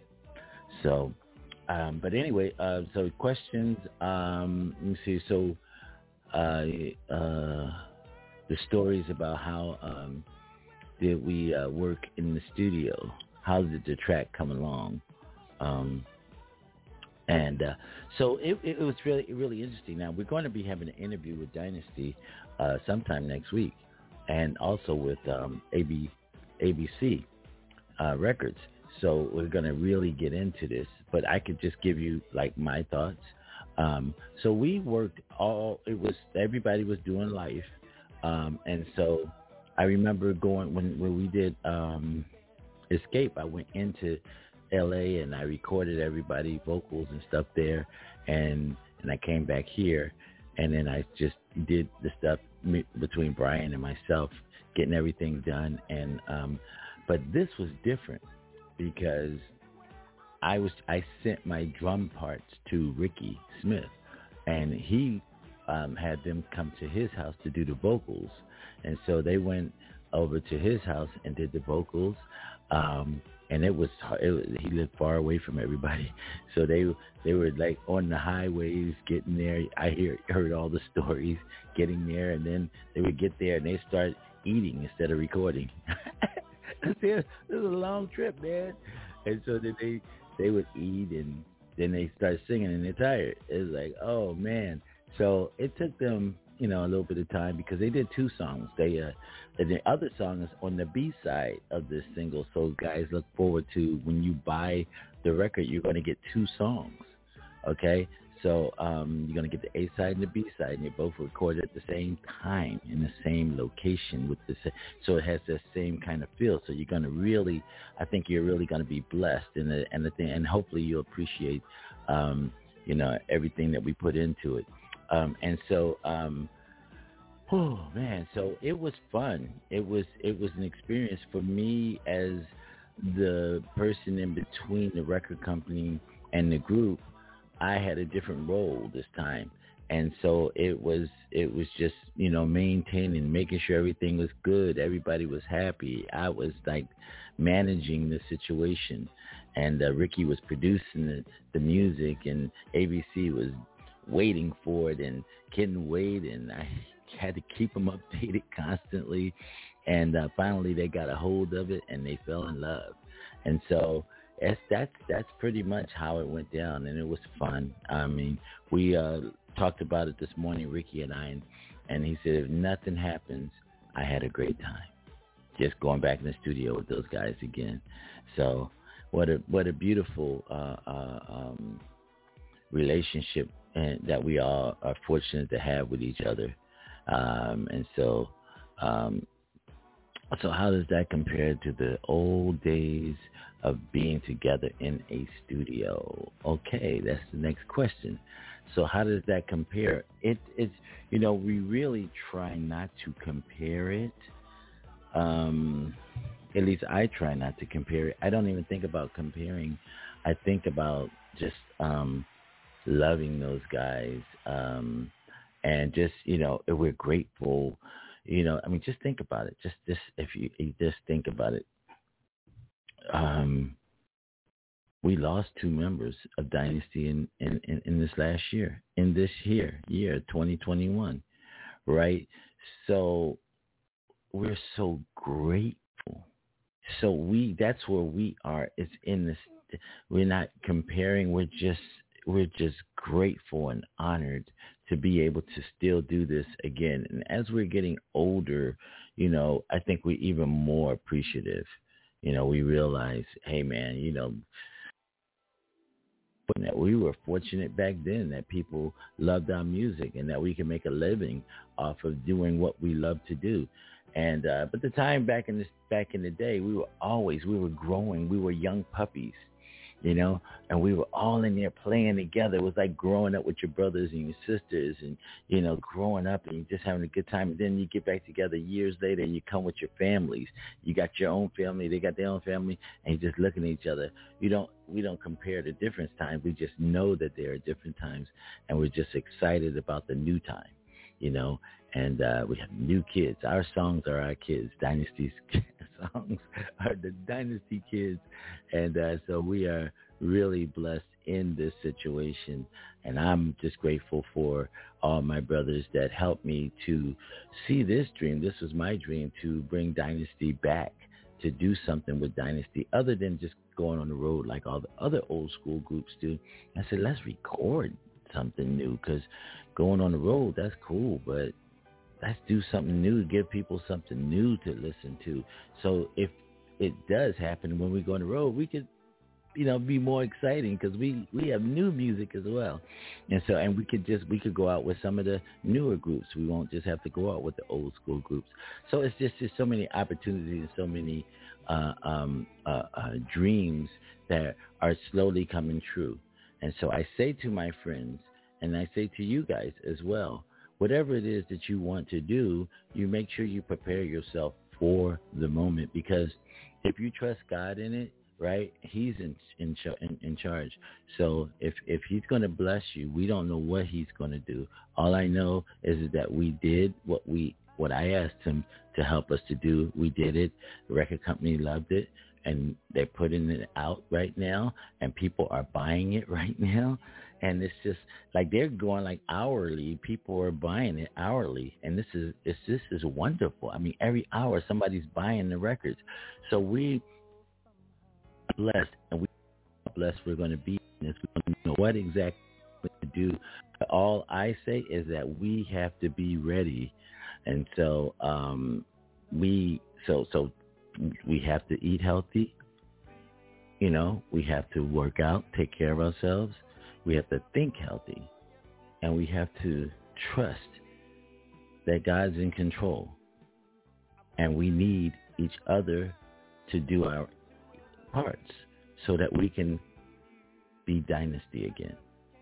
So, um, but anyway, uh, so questions, um, let me see, so uh, uh, the stories about how um, did we uh, work in the studio, how did the track come along, um, and uh, so it, it was really, really interesting. Now, we're going to be having an interview with Dynasty uh, sometime next week, and also with um, A B, A B C uh, Records. So we're going to really get into this, but I could just give you, like, my thoughts. Um, so we worked all, it was, everybody was doing life, um, and so I remember going, when, when we did um, Escape, I went into L A and I recorded everybody vocals and stuff there, and and I came back here, and then I just did the stuff between Brian and myself, getting everything done. And um, but this was different because I was I sent my drum parts to Ricky Smith, and he um, had them come to his house to do the vocals, and so they went over to his house and did the vocals. Um, And it was, it was, he lived far away from everybody. So they they were like on the highways getting there. I hear, heard all the stories getting there, and then they would get there and they start eating instead of recording. It was a long trip, man. And so then they, they would eat, and then they start singing, and they're tired. It was like, oh, man. So it took them, you know, a little bit of time because they did two songs. They uh, and the other song is on the B side of this single. So guys, look forward to when you buy the record, you're going to get two songs. Okay, so um, you're going to get the A side and the B side, and they both recorded at the same time in the same location with the so it has the same kind of feel. So you're going to really, I think you're really going to be blessed, and the and the thing, and hopefully you'll appreciate, um, you know, everything that we put into it. Um, and so, um, oh man, so it was fun. It was, it was an experience for me as the person in between the record company and the group. I had a different role this time. And so it was, it was just, you know, maintaining, making sure everything was good. Everybody was happy. I was like managing the situation, and uh, Ricky was producing the, the music, and A B C was waiting for it and couldn't wait. And I had to keep them updated constantly. And uh, finally they got a hold of it and they fell in love. And so that's, that's, that's pretty much how it went down. And it was fun. I mean, we, uh, talked about it this morning, Ricky and I, and, and he said, if nothing happens, I had a great time just going back in the studio with those guys again. So what a what a beautiful uh, uh, um, relationship and that we all are fortunate to have with each other. Um, and so um, so how does that compare to the old days of being together in a studio? Okay, that's the next question. So how does that compare? It, it's, you know, we really try not to compare it. Um, at least I try not to compare it. I don't even think about comparing. I think about just um, loving those guys um, and just, you know, we're grateful. You know, I mean, just think about it. Just, just if you, you just think about it. Um, we lost two members of Dynasty in, in, in, in this last year, in this year, year twenty twenty-one, right? So we're so grateful. So we, that's where we are. It's in this. We're not comparing. We're just, we're just grateful and honored to be able to still do this again. And as we're getting older, you know, I think we're even more appreciative. You know, we realize, hey, man, you know, that we were fortunate back then that people loved our music and that we could make a living off of doing what we love to do. And uh, but the time back in this back in the day, we were always we were growing. We were young puppies, you know, and we were all in there playing together. It was like growing up with your brothers and your sisters, and you know, growing up and just having a good time. And then you get back together years later, and you come with your families. You got your own family, they got their own family, and you're just looking at each other. You don't we don't compare the different times. We just know that there are different times, and we're just excited about the new time, you know. And uh, we have new kids. Our songs are our kids. Dynasty's songs are the Dynasty kids. And uh, so we are really blessed in this situation. And I'm just grateful for all my brothers that helped me to see this dream. This was my dream, to bring Dynasty back, to do something with Dynasty other than just going on the road like all the other old school groups do. I said, let's record something new, because going on the road, that's cool, but let's do something new, give people something new to listen to. So if it does happen when we go on the road, we could, you know, be more exciting, because we, we have new music as well. And so, and we could just, we could go out with some of the newer groups. We won't just have to go out with the old school groups. So it's just, just so many opportunities and so many uh, um, uh, uh, dreams that are slowly coming true. And so I say to my friends, and I say to you guys as well, whatever it is that you want to do, you make sure you prepare yourself for the moment, because if you trust God in it, right, he's in in, in, in charge. So if, if he's going to bless you, we don't know what he's going to do. All I know is that we did what we what I asked him to help us to do. We did it. The record company loved it, and they're putting it out right now, and people are buying it right now. And it's just like they're going like hourly. People are buying it hourly. And this is it's, this is wonderful. I mean, every hour somebody's buying the records. So we are blessed, and we are blessed we're going to be in this. We don't know what exactly to do. But all I say is that we have to be ready. And so um, we so so we have to eat healthy. You know, we have to work out, take care of ourselves. We have to think healthy, and we have to trust that God's in control, and we need each other to do our parts so that we can be Dynasty again.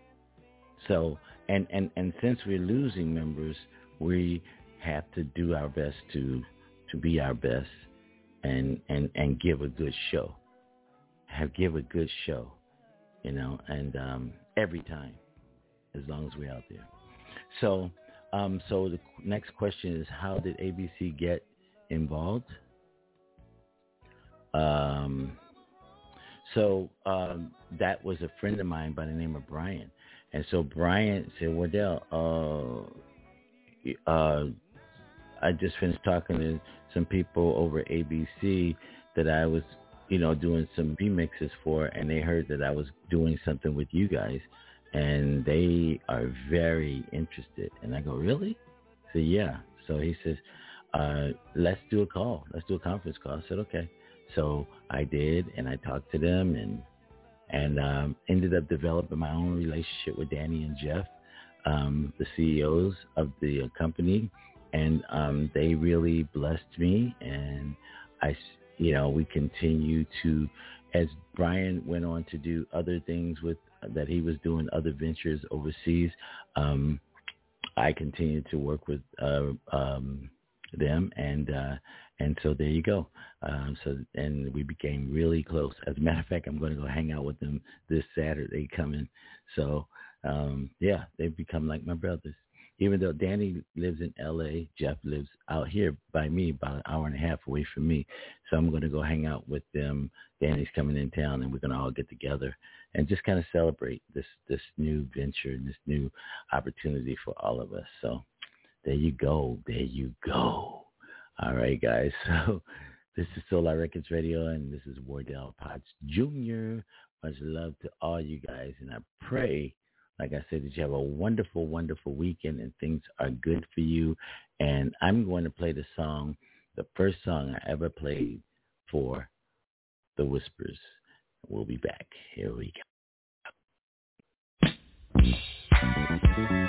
So, and, and, and since we're losing members, we have to do our best to to be our best and, and, and give a good show, have give a good show. You know, and um, every time, as long as we're out there. So, um, so the next question is, how did A B C get involved? Um, so um, that was a friend of mine by the name of Brian. And so Brian said, Wardell, uh, uh, I just finished talking to some people over A B C that I was, you know, doing some remixes for, and they heard that I was doing something with you guys, and they are very interested. And I go, really? So yeah. So he says, uh, let's do a call. Let's do a conference call. I said, okay. So I did, and I talked to them, and and um, ended up developing my own relationship with Danny and Jeff, um, the C E Os of the company, and um, they really blessed me. And I, you know, we continue to, as Brian went on to do other things with that he was doing, other ventures overseas. Um, I continued to work with uh, um, them, and uh, and so there you go. Um, so and we became really close. As a matter of fact, I'm going to go hang out with them this Saturday coming. So um, yeah, they've become like my brothers. Even though Danny lives in L A, Jeff lives out here by me, about an hour and a half away from me. So I'm going to go hang out with them. Danny's coming in town, and we're going to all get together and just kind of celebrate this this new venture and this new opportunity for all of us. So there you go. There you go. All right, guys. So this is Solar Records Radio, and this is Wardell Potts Junior Much love to all you guys, and I pray, like I said, that you have a wonderful, wonderful weekend and things are good for you. And I'm going to play the song, the first song I ever played for The Whispers. We'll be back. Here we go.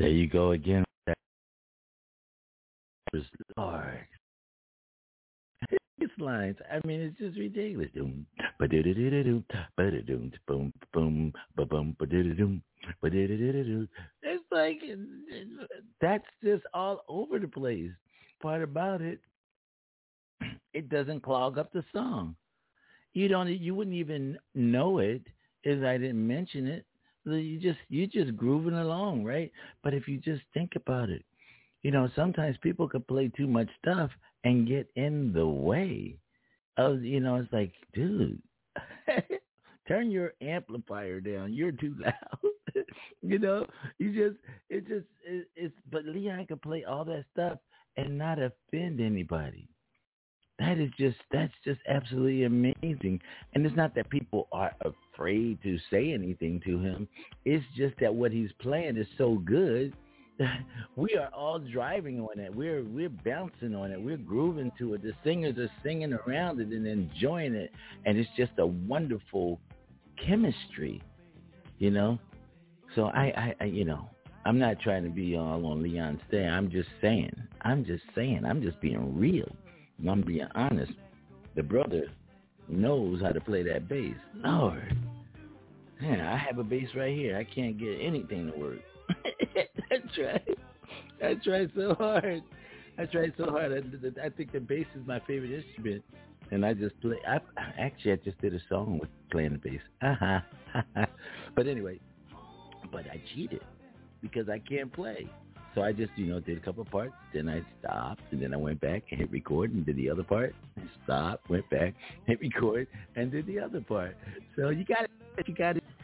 There you go again. That was Lord. His lines. I mean, it's just ridiculous. Doom, ba-do-do-do-do-do, ba-do-doom, boom, boom, ba-boom, ba-do-do-doom, ba-do-do-do-do-do. It's like that's just all over the place. Part about it, it doesn't clog up the song. You don't. You wouldn't even know it if I didn't mention it. You just you just grooving along, right? But if you just think about it, you know, sometimes people could play too much stuff and get in the way of, you know, it's like, dude, turn your amplifier down. You're too loud. You know, you just, it just, it, it's, but Leon can play all that stuff and not offend anybody. That is just, that's just absolutely amazing. And it's not that people are afraid to say anything to him. It's just that what he's playing is so good. We are all driving on it. We're we're bouncing on it. We're grooving to it. The singers are singing around it and enjoying it. And it's just a wonderful chemistry, you know? So I, I, I you know, I'm not trying to be all on Leon's day. I'm just saying. I'm just saying. I'm just being real. I'm being honest. The brother knows how to play that bass. Lord. Man, I have a bass right here. I can't get anything to work. I tried. I tried so hard. I tried so hard. I, I think the bass is my favorite instrument. And I just play. I, actually, I just did a song with playing the bass. Uh-huh. But anyway, but I cheated because I can't play. So I just, you know, did a couple of parts, then I stopped, and then I went back and hit record and did the other part. And stopped, went back, hit record, and did the other part. So you got it. You got it.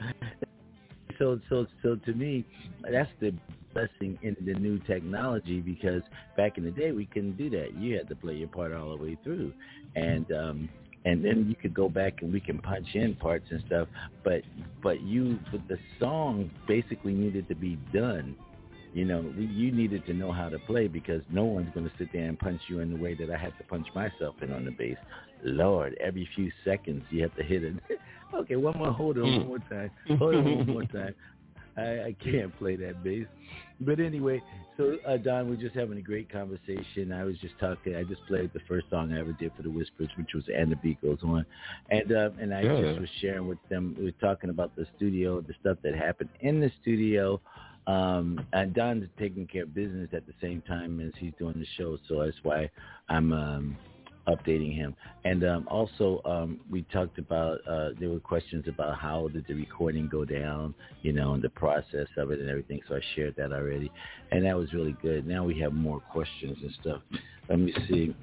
So, so, so to me, that's the blessing in the new technology, because back in the day we couldn't do that. You had to play your part all the way through, and um, and then you could go back and we can punch in parts and stuff. But but you, but the song basically needed to be done. You know, you needed to know how to play, because no one's going to sit there and punch you in the way that I had to punch myself in on the bass. Lord, every few seconds you have to hit it. Okay, one more. Hold on one more time. Hold on one more time. I, I can't play that bass. But anyway, so uh, Don, we're just having a great conversation. I was just talking. I just played the first song I ever did for the Whispers, which was "And the Beat Goes On," and uh, and I yeah. just was sharing with them. We were talking about the studio, the stuff that happened in the studio. Um, and Don's taking care of business at the same time as he's doing the show, so that's why I'm um, updating him. And um, also, um, we talked about, uh, there were questions about how did the recording go down, you know, and the process of it and everything, so I shared that already. And that was really good. Now we have more questions and stuff. Let me see.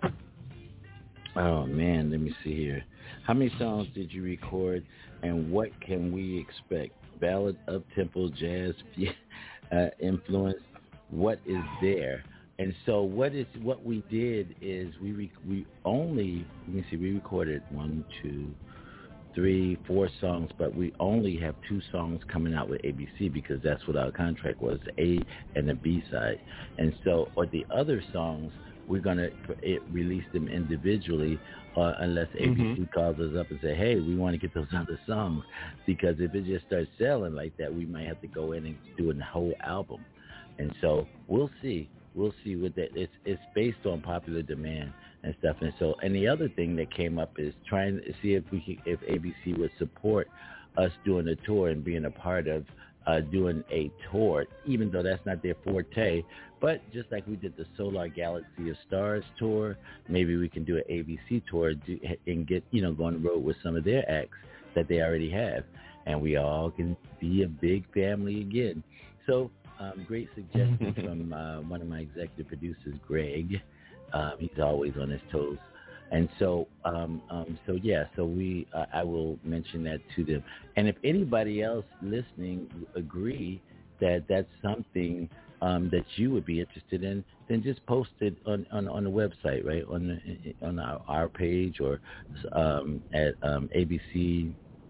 Oh, man, let me see here. How many songs did you record, and what can we expect? Ballad, up-tempo, jazz, uh, influence, what is there? And so what is what we did is we re, we only, let me see, we recorded one, two, three, four songs, but we only have two songs coming out with A B C, because that's what our contract was, the A and the B side. And so, or the other songs, we're going to release them individually, uh, unless A B C mm-hmm. calls us up and say, hey, we want to get those other songs. Because if it just starts selling like that, we might have to go in and do a whole album. And so we'll see. We'll see what that. It's it's based on popular demand and stuff. And so, and the other thing that came up is trying to see if we could, if A B C would support us doing a tour and being a part of uh, doing a tour, even though that's not their forte. But just like we did the Solar Galaxy of Stars tour, maybe we can do an A B C tour and get, you know, go on the road with some of their acts that they already have. And we all can be a big family again. So um, great suggestion from uh, one of my executive producers, Greg. Um, he's always on his toes. And so, um, um, so yeah, so we, uh, I will mention that to them. And if anybody else listening agree that that's something um, that you would be interested in, then just post it on, on, on the website, right, on the, on our, our page, or um, at um, A B C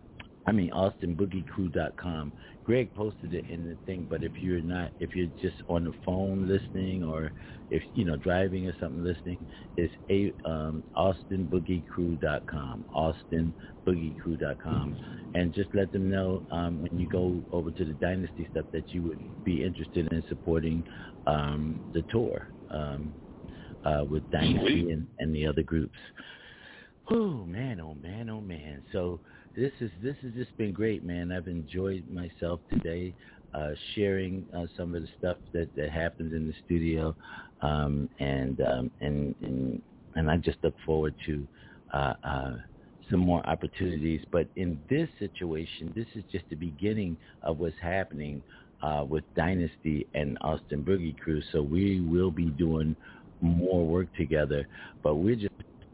I mean, austin boogie crew dot com. Greg posted it in the thing, but if you're not, if you're just on the phone listening, or if you know driving or something listening, it's a um, austin boogie crew dot com. austin boogie crew dot com, and just let them know um, when you go over to the Dynasty stuff that you would be interested in supporting um, the tour um, uh, with Dynasty and, and the other groups. Oh man, oh man, oh man. So this is this has just been great, man. I've enjoyed myself today, uh, sharing uh, some of the stuff that, that happens in the studio, um, and, um, and and and I just look forward to uh, uh, some more opportunities. But in this situation, this is just the beginning of what's happening uh, with Dynasty and Austin Boogie Crew. So we will be doing more work together, but we're just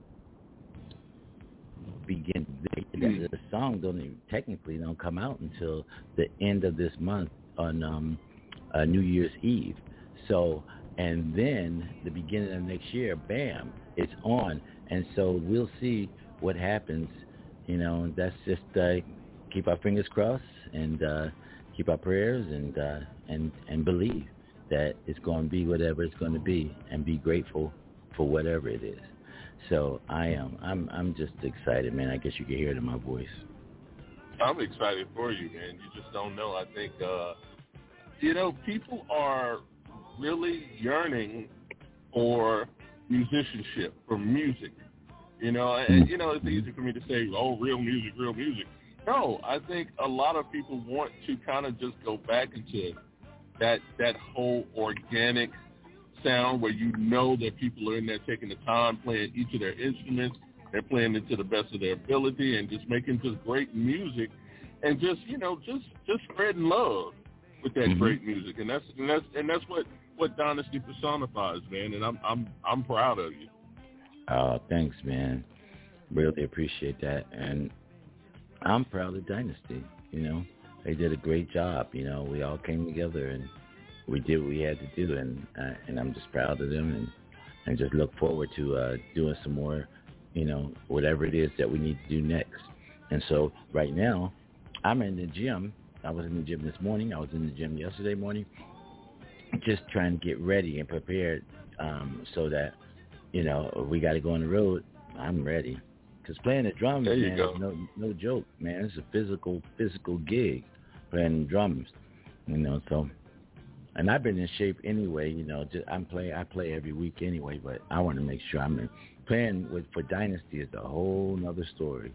begin the, the song don't even, technically don't come out until the end of this month on um uh, New Year's Eve. So and then the beginning of next year, bam, it's on. And so we'll see what happens, you know. That's just uh, keep our fingers crossed and uh, keep our prayers and uh, and and believe that it's going to be whatever it's going to be, and be grateful for whatever it is. So I am. I'm. I'm just excited, man. I guess you can hear it in my voice. I'm excited for you, man. You just don't know. I think, uh, you know, people are really yearning for musicianship, for music. You know, and you know, it's easy for me to say, "Oh, real music, real music." No, I think a lot of people want to kind of just go back into that that whole organic sound where you know that people are in there taking the time playing each of their instruments. They're playing it to the best of their ability and just making just great music, and just you know just just spreading love with that mm-hmm. great music. And that's and that's and that's what, what Dynasty personifies, man. And I'm I'm I'm proud of you. Oh, thanks, man. Really appreciate that, and I'm proud of Dynasty. You know, they did a great job. You know, we all came together and we did what we had to do, and uh, and I'm just proud of them, and, and just look forward to uh, doing some more, you know, whatever it is that we need to do next. And so right now, I'm in the gym. I was in the gym this morning. I was in the gym yesterday morning, just trying to get ready and prepared um, so that, you know, if we got to go on the road, I'm ready. Because playing the drums, man, is no, no joke, man. It's a physical, physical gig, playing the drums, you know, so... And I've been in shape anyway, you know. Just, I'm play. I play every week anyway, but I want to make sure I'm in. Playing with for Dynasty is a whole nother story.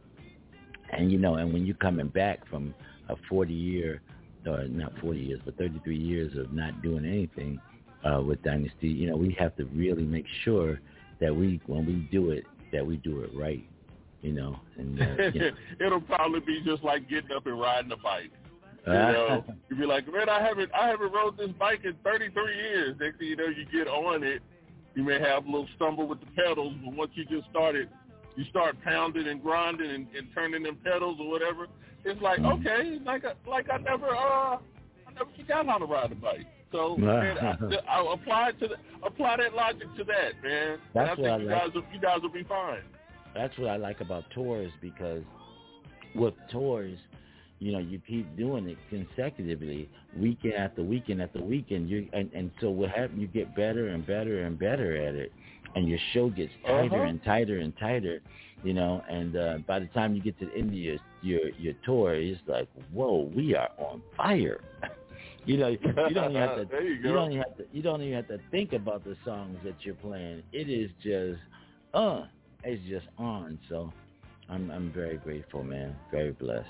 And you know, and when you're coming back from a forty year, or not forty years, but thirty-three years of not doing anything uh, with Dynasty, you know, we have to really make sure that we, when we do it, that we do it right, you know. And uh, you know. It'll probably be just like getting up and riding a bike. You know, you'd be like, man, I haven't, I haven't rode this bike in thirty-three years. Next thing you know, you get on it, you may have a little stumble with the pedals, but once you just started, you start pounding and grinding and, and turning them pedals or whatever. It's like, okay, like I, like I never, uh, I never forgot how to ride a bike. So man, I, I apply to the, apply that logic to that, man. That's and I think what you I like. guys, will, you guys will be fine. That's what I like about tours, because with tours, you know, you keep doing it consecutively, weekend after weekend after weekend. You and, and so what happens? You get better and better and better at it, and your show gets tighter uh-huh. and tighter and tighter. You know, and uh, by the time you get to the end of your your, your tour, it's like, whoa, we are on fire. you know, you don't even have to. there you, go. you don't even have to. You don't even have to think about the songs that you're playing. It is just, uh, it's just on. So, I'm I'm very grateful, man. Very blessed.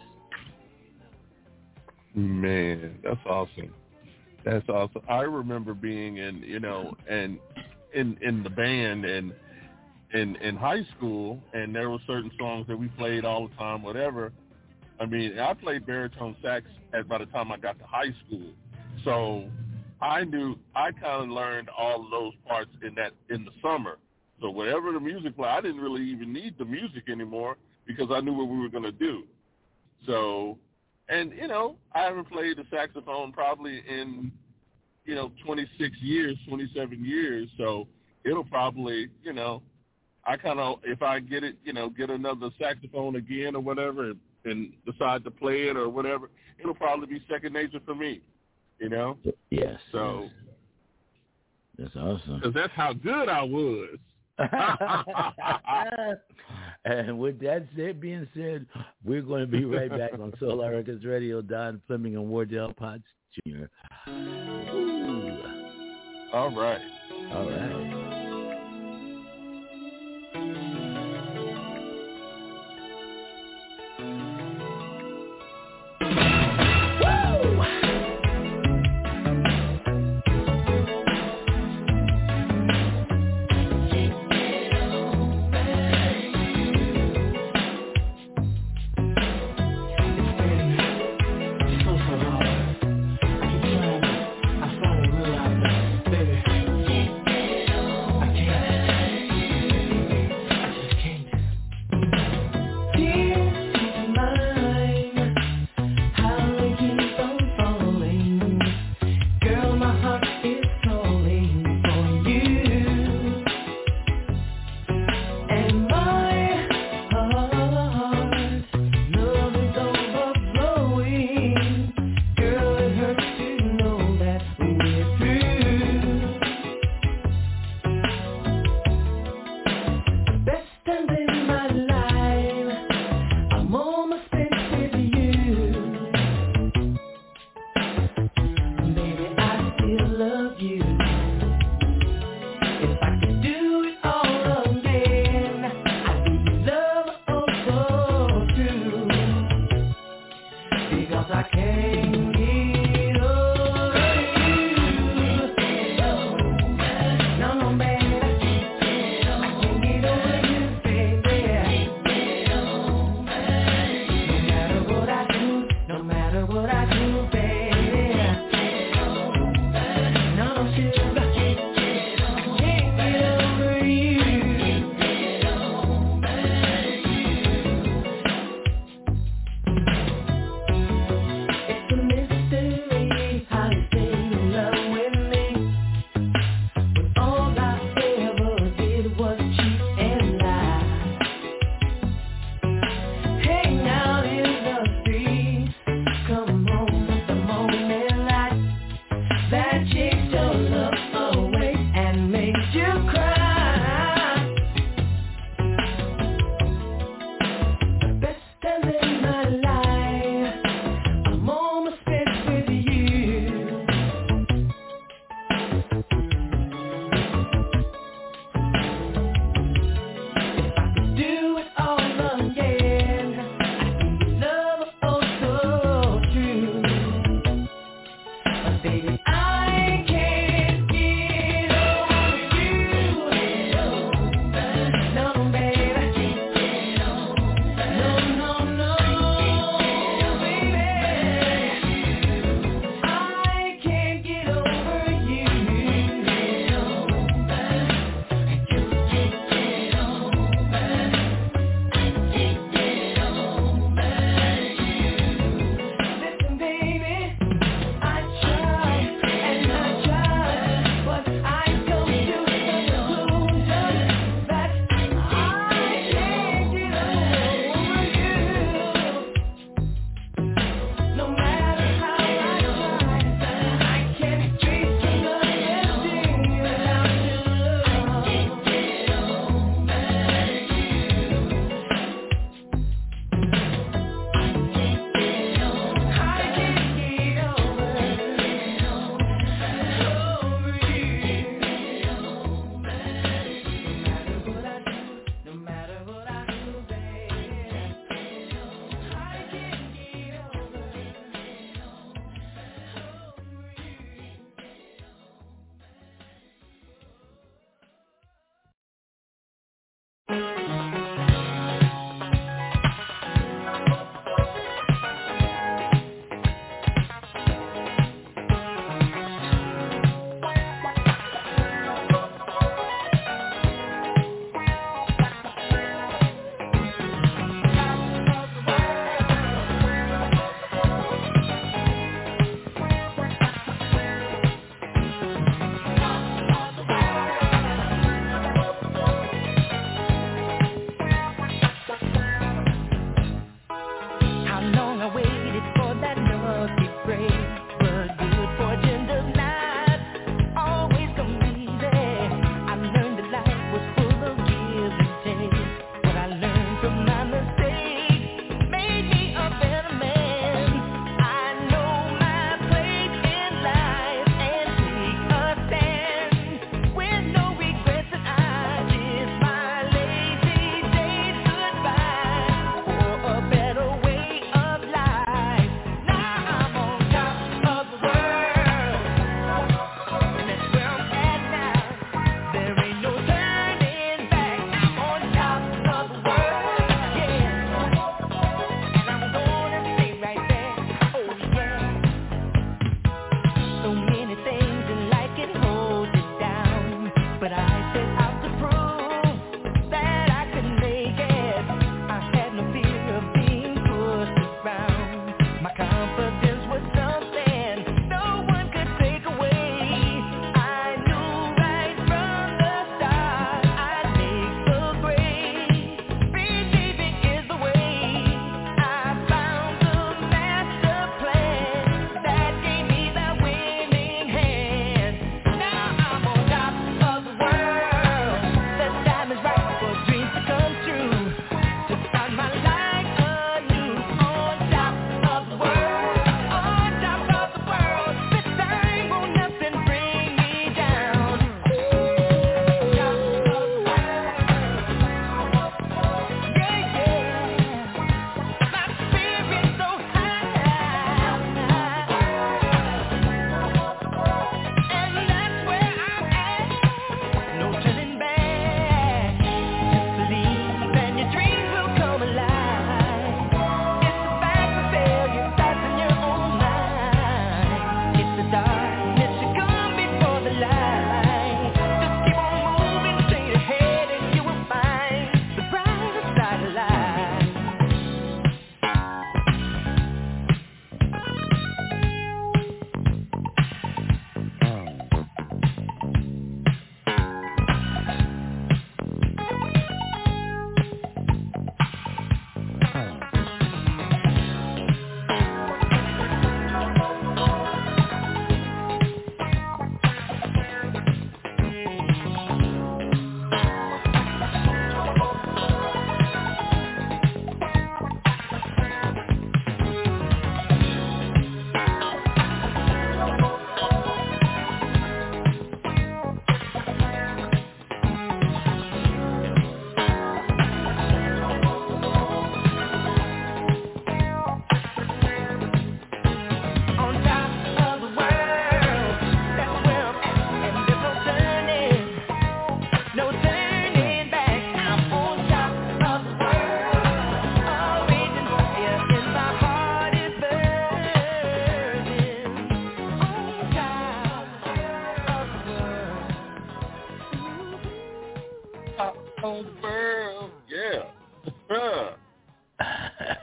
Man, that's awesome. That's awesome. I remember being in, you know, and in in the band and in in high school, and there were certain songs that we played all the time, whatever. I mean, I played baritone sax at by the time I got to high school, so I knew I kind of learned all of those parts in that in the summer. So whatever the music played, I didn't really even need the music anymore because I knew what we were going to do. So. And, you know, I haven't played the saxophone probably in, you know, twenty-six years, twenty-seven years. So it'll probably, you know, I kind of, if I get it, you know, get another saxophone again or whatever and, and decide to play it or whatever, it'll probably be second nature for me, you know? Yes. So that's awesome. Because that's how good I was. And with that said, being said, we're going to be right back on Solar Records Radio. Don Fleming and Wardell Potts Junior Ooh. All right. All right. I finally realized that, baby.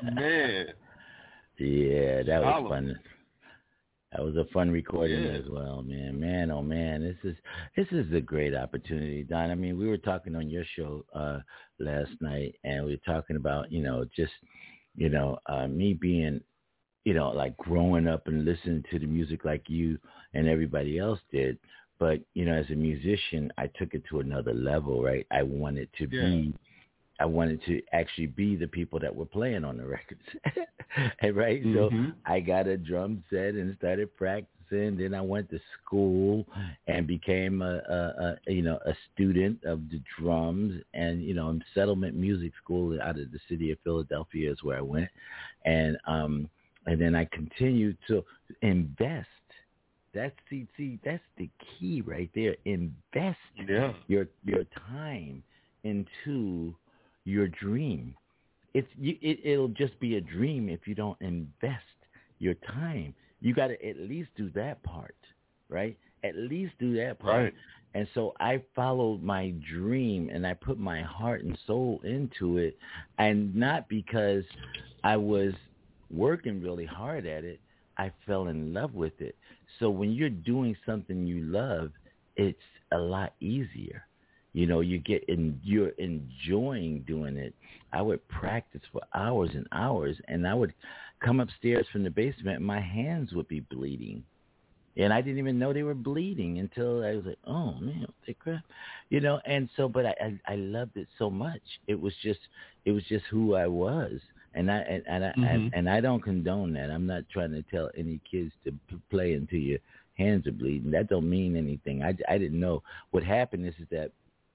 Man. Yeah, that was Solid. fun. That was a fun recording Yeah. as well, man. Man, oh man, this is this is a great opportunity, Don. I mean, we were talking on your show uh, last night, and we were talking about, you know, just, you know, uh, me being, you know, like growing up and listening to the music like you and everybody else did. But, you know, as a musician, I took it to another level, right? I wanted to Yeah. be, I wanted to actually be the people that were playing on the records, and right? Mhm. So I got a drum set and started practicing. Then I went to school and became a, a, a you know, a student of the drums, and, you know, Settlement Music School out of the city of Philadelphia is where I went. And, um, and then I continued to invest. That's see, see, that's the key right there. Invest Yeah. your your time into your dream. It's you, it, it'll just be a dream if you don't invest your time. You got to at least do that part, right? At least do that part. Right. And so I followed my dream, and I put my heart and soul into it, and not because I was working really hard at it. I fell in love with it. So when you're doing something you love, it's a lot easier. You know, you get in, you're enjoying doing it. I would practice for hours and hours, and I would come upstairs from the basement, and my hands would be bleeding. And I didn't even know they were bleeding until I was like, oh, man, what the crap? You know, and so, but I, I, I loved it so much. It was just, it was just who I was. And I and, and I Mhm. and, and I don't condone that. I'm not trying to tell any kids to p- play until your hands are bleeding. That don't mean anything. I, I didn't know. What happened is, is that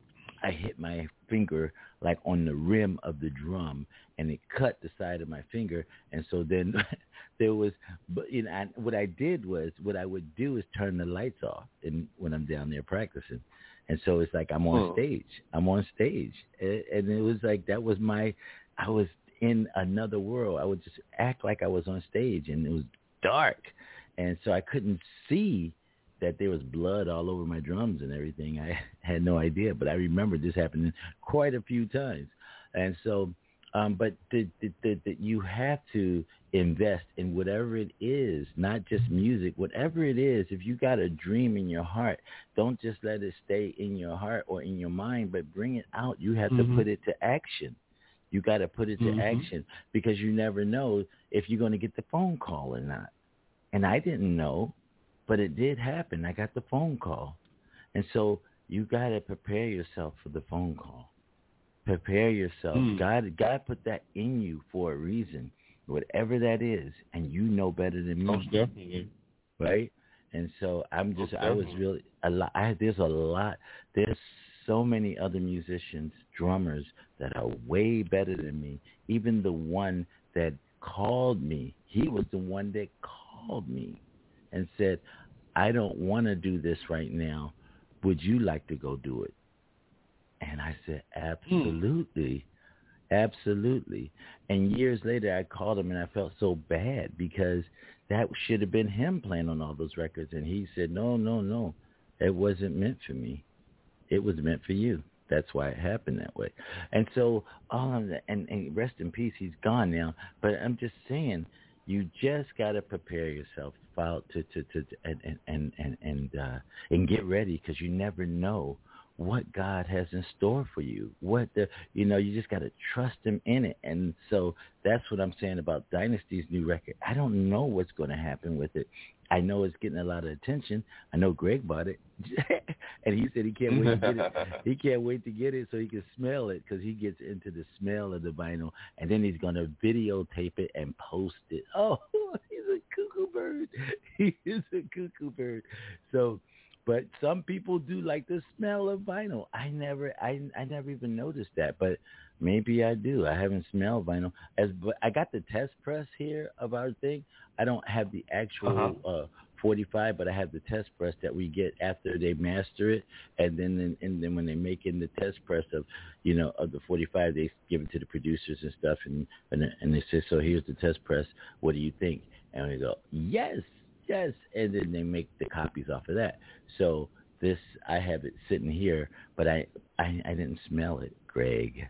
I hit my finger like on the rim of the drum, and it cut the side of my finger. And so then there was, but you know, I, what I did was, what I would do is turn the lights off, and when I'm down there practicing. And so it's like I'm on Oh. stage. I'm on stage, and, and it was like that was my. I was in another world. I would just act like I was on stage, and it was dark, and so I couldn't see that there was blood all over my drums and everything. I had no idea, but I remember this happening quite a few times. And so, um, but the, the, the, the, you have to invest in whatever it is, not just music, whatever it is. If you got a dream in your heart, don't just let it stay in your heart or in your mind, but bring it out. You have Mhm. to put it to action. You got to put it to Mhm. action, because you never know if you're going to get the phone call or not. And I didn't know, but it did happen. I got the phone call. And so you got to prepare yourself for the phone call. Prepare yourself. Mm. God, God put that in you for a reason, whatever that is, and you know better than me, Most definitely. right? And so I'm just, Most I was definitely. really, a lot, I, there's a lot, there's so many other musicians, drummers that are way better than me. Even the one that called me, he was the one that called me and said, I don't want to do this right now. Would you like to go do it? And I said, absolutely. Absolutely. And years later, I called him, and I felt so bad, because that should have been him playing on all those records. And he said, no, no, no, it wasn't meant for me. It was meant for you. That's why it happened that way. And so, all of that, and, and rest in peace, he's gone now. But I'm just saying, you just got to prepare yourself to, to, to, to and, and, and, and, and, uh, and get ready, because you never know what God has in store for you. What the, you know, you just got to trust him in it. And so that's what I'm saying about Dynasty's new record. I don't know what's going to happen with it. I know it's getting a lot of attention. I know Greg bought it, and he said he can't wait to get it. He can't wait to get it so he can smell it, because he gets into the smell of the vinyl, and then he's going to videotape it and post it. Oh, he's a cuckoo bird. He is a cuckoo bird. So, but some people do like the smell of vinyl. I never, I, I never even noticed that, but maybe I do. I haven't smelled vinyl. As but I got the test press here of our thing. I don't have the actual Uh-huh. uh, forty-five, but I have the test press that we get after they master it, and then and, and then when they make in the test press of, you know, of the forty-five, they give it to the producers and stuff, and and, and they say, so here's the test press. What do you think? And we go, yes. Yes, and then they make the copies off of that. So this, I have it sitting here, but I, I, I didn't smell it, Greg.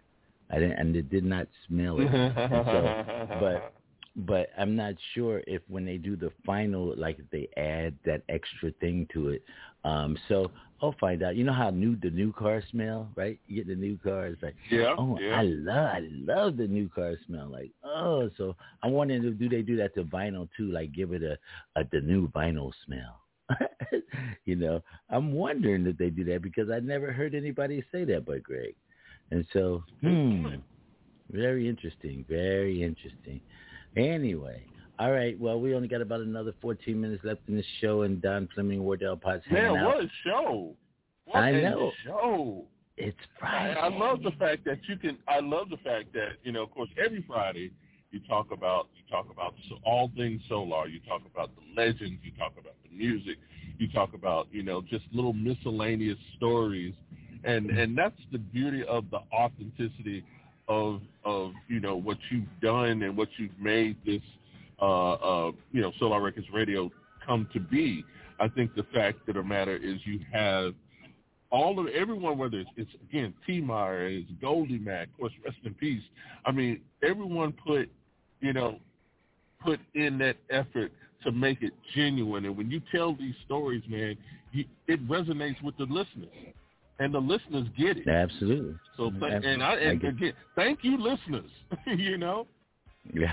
I didn't, and it did not smell it. And so, but but I'm not sure if when they do the final, like if they add that extra thing to it. Um, so I'll find out. You know how new the new car smell, right? You get the new car, it's like, yeah, oh, yeah. I love, I love the new car smell. Like, oh, so I'm wondering if do they do that to vinyl too? Like, give it a, a the new vinyl smell. You know, I'm wondering if they do that because I never heard anybody say that but Greg. And so, hmm, very interesting, very interesting. Anyway, all right. Well, we only got about another fourteen minutes left in the show, and Don Fleming, Wardell Potts hanging Man, out. what a show! What I a know. show! It's Friday. I, I love the fact that you can. I love the fact that you know, of course, every Friday you talk about you talk about so, all things Solar. You talk about the legends. You talk about the music. You talk about you know just little miscellaneous stories, and and that's the beauty of the authenticity of of you know what you've done and what you've made this uh, uh, you know Solar Records Radio come to be. I think the fact of the matter is you have all of everyone, whether it's, it's again T. Meyer, it's Goldie Mac, of course, rest in peace. I mean, everyone put you know put in that effort to make it genuine. And when you tell these stories, man, you, it resonates with the listeners. And the listeners get it. Absolutely. So, th- Absolutely. and I and I again, thank you, listeners. You know. Yeah.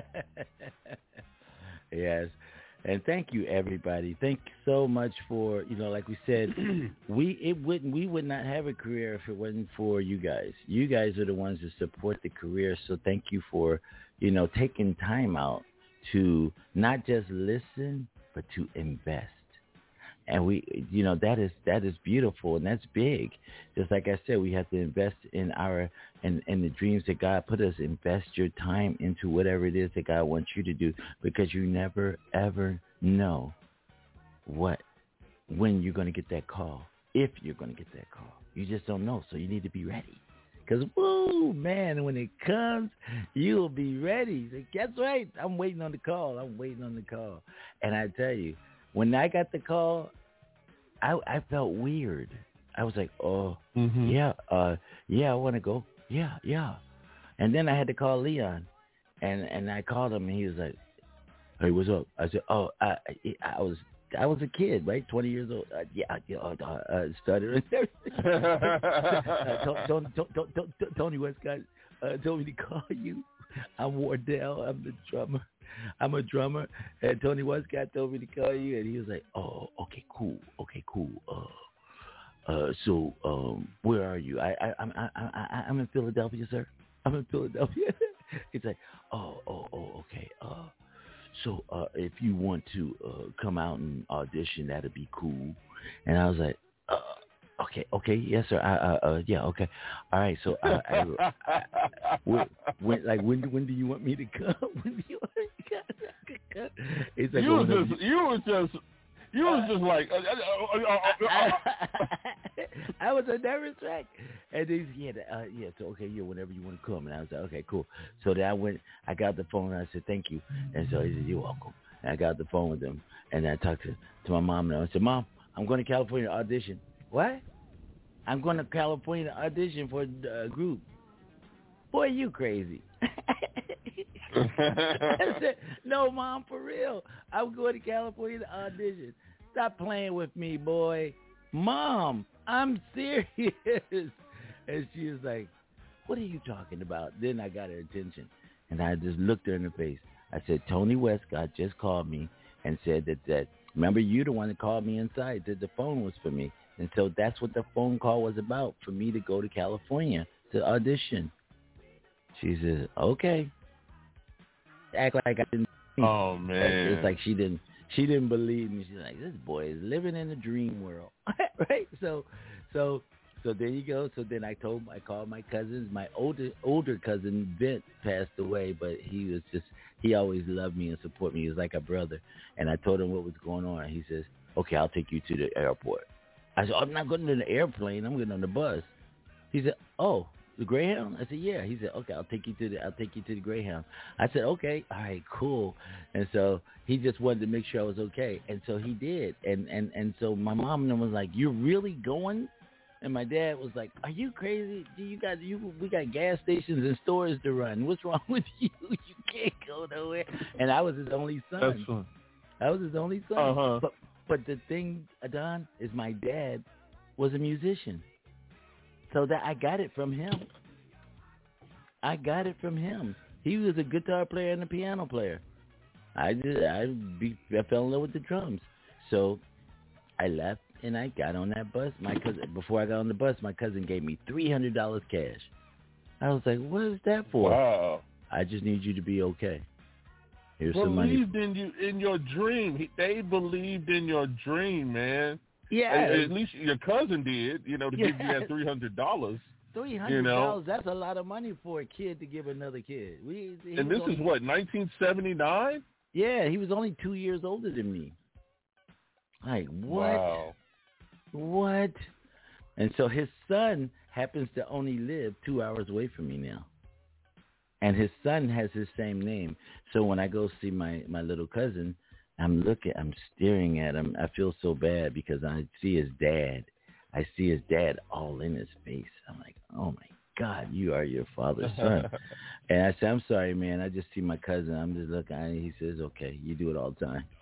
Yes, and thank you, everybody. Thank you so much for you know, like we said, we it wouldn't we would not have a career if it wasn't for you guys. You guys are the ones that support the career. So thank you for you know taking time out to not just listen but to invest. And we, you know, that is that is beautiful and that's big. Just like I said, we have to invest in our in, in the dreams that God put us. Invest your time into whatever it is that God wants you to do, because you never ever know what when you're going to get that call. If you're going to get that call, you just don't know. So you need to be ready. Because, woo, man, when it comes, you'll be ready. So guess right, I'm waiting on the call. I'm waiting on the call. And I tell you, when I got the call, I, I felt weird. I was like, oh, mm-hmm. yeah, uh, yeah, I want to go. Yeah, yeah. And then I had to call Leon, and, and I called him, and he was like, hey, what's up? I said, oh, I, I was I was a kid, right, twenty years old. Uh, yeah, yeah, uh, uh, started. uh, Tony, Tony, Tony Westcott uh, told me to call you. I'm Wardell. I'm the drummer. I'm a drummer, and Tony Westcott told me to call you, and he was like, "Oh, okay, cool, okay, cool. Uh, uh, so, um, where are you? I, I, I'm, I, I, I'm in Philadelphia, sir. I'm in Philadelphia." He's like, "Oh, oh, oh, okay. Uh, so, uh, if you want to uh, come out and audition, that'd be cool." And I was like, uh, "Okay, okay, yes, sir. I, uh, uh, yeah, okay, all right. So, I, I, I, when, when, like, when, when do you want me to come? When do you want me to come?" It's like, you was just, you, you was just, you was just like, uh, uh, uh, uh, uh, I was a nervous wreck, and he's yeah, uh, yeah. So okay, yeah, whenever you want to come, and I was like, okay, cool. So then I went, I got the phone, and I said, thank you, and so he said, you're welcome. And I got the phone with him, and I talked to to my mom, and I said, Mom, I'm going to California to audition. What? I'm going to California to audition for a group. Boy, you crazy. I said, no, Mom, for real. I'm going to California to audition. Stop playing with me, boy. Mom, I'm serious. And she was like, what are you talking about? Then I got her attention, and I just looked her in the face. I said, Tony Westcott just called me and said that, that remember, you the one that called me inside, that the phone was for me. And so that's what the phone call was about, for me to go to California to audition. She says, okay. Act like I didn't. Oh, man. It's like she didn't she didn't believe me. She's like, this boy is living in a dream world. Right? So so so there you go. So then I told I called my cousins. My older older cousin Vint passed away, but he was just he always loved me and supported me. He was like a brother. And I told him what was going on. He says, okay, I'll take you to the airport. I said, I'm not going to the airplane. I'm getting on the bus. He said, oh, the Greyhound? I said, yeah. He said, okay, I'll take you to the I'll take you to the Greyhound. I said, okay, all right, cool. And so he just wanted to make sure I was okay. And so he did. And and, and so my mom was like, you're really going And my dad was like, "Are you crazy? Do you got you? We got gas stations and stores to run. What's wrong with you? You can't go nowhere." And I was his only son. That's fun. I was his only son. Uh-huh. But but the thing, Adon, is my dad was a musician, so that I got it from him. I got it from him. He was a guitar player and a piano player. I did. I, be, I fell in love with the drums. So I left and I got on that bus. My cousin, before I got on the bus, my cousin gave me three hundred dollars cash. I was like, "What is that for?" Wow. I just need you to be okay. Here's some money. Believed in you, in your dream. He, they believed in your dream, man. Yeah. At, at least your cousin did, you know, to Yeah. give you that three hundred dollars. Three hundred dollars, that's a lot of money for a kid to give another kid. We, And this only, is what, nineteen seventy-nine? Yeah, he was only two years older than me. Like, what? Wow. What? And so his son happens to only live two hours away from me now. And his son has his same name. So when I go see my, my little cousin, I'm looking, I'm staring at him. I feel so bad because I see his dad. I see his dad all in his face. I'm like, oh, my God, you are your father's son. And I said, I'm sorry, man. I just see my cousin. I'm just looking at him. He says, okay, you do it all the time.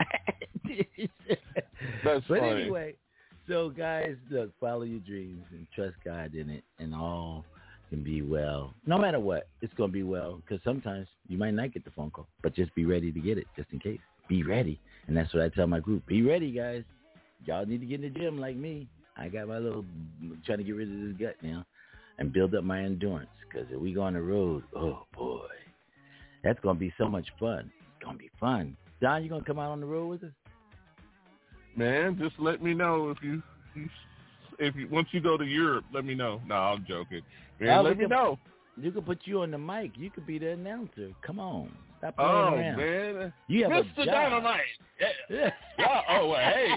That's but funny. anyway, so, guys, look, follow your dreams and trust God in it, and all can be well. No matter what, it's going to be well, because sometimes you might not get the phone call, but just be ready to get it just in case. Be ready. And that's what I tell my group. Be ready, guys. Y'all need to get in the gym like me. I got my little, trying to get rid of this gut now and build up my endurance, because if we go on the road, oh, boy, that's going to be so much fun. It's going to be fun. Don, you going to come out on the road with us? Man, just let me know if you, if you once you go to Europe, let me know. No, I'm joking. Man, Oh, let we me could- know. You could put you on the mic. You could be the announcer. Come on. Stop playing Oh, around. man. You have Mister a job. Dynamite. Yeah. Yeah. Oh, well, hey.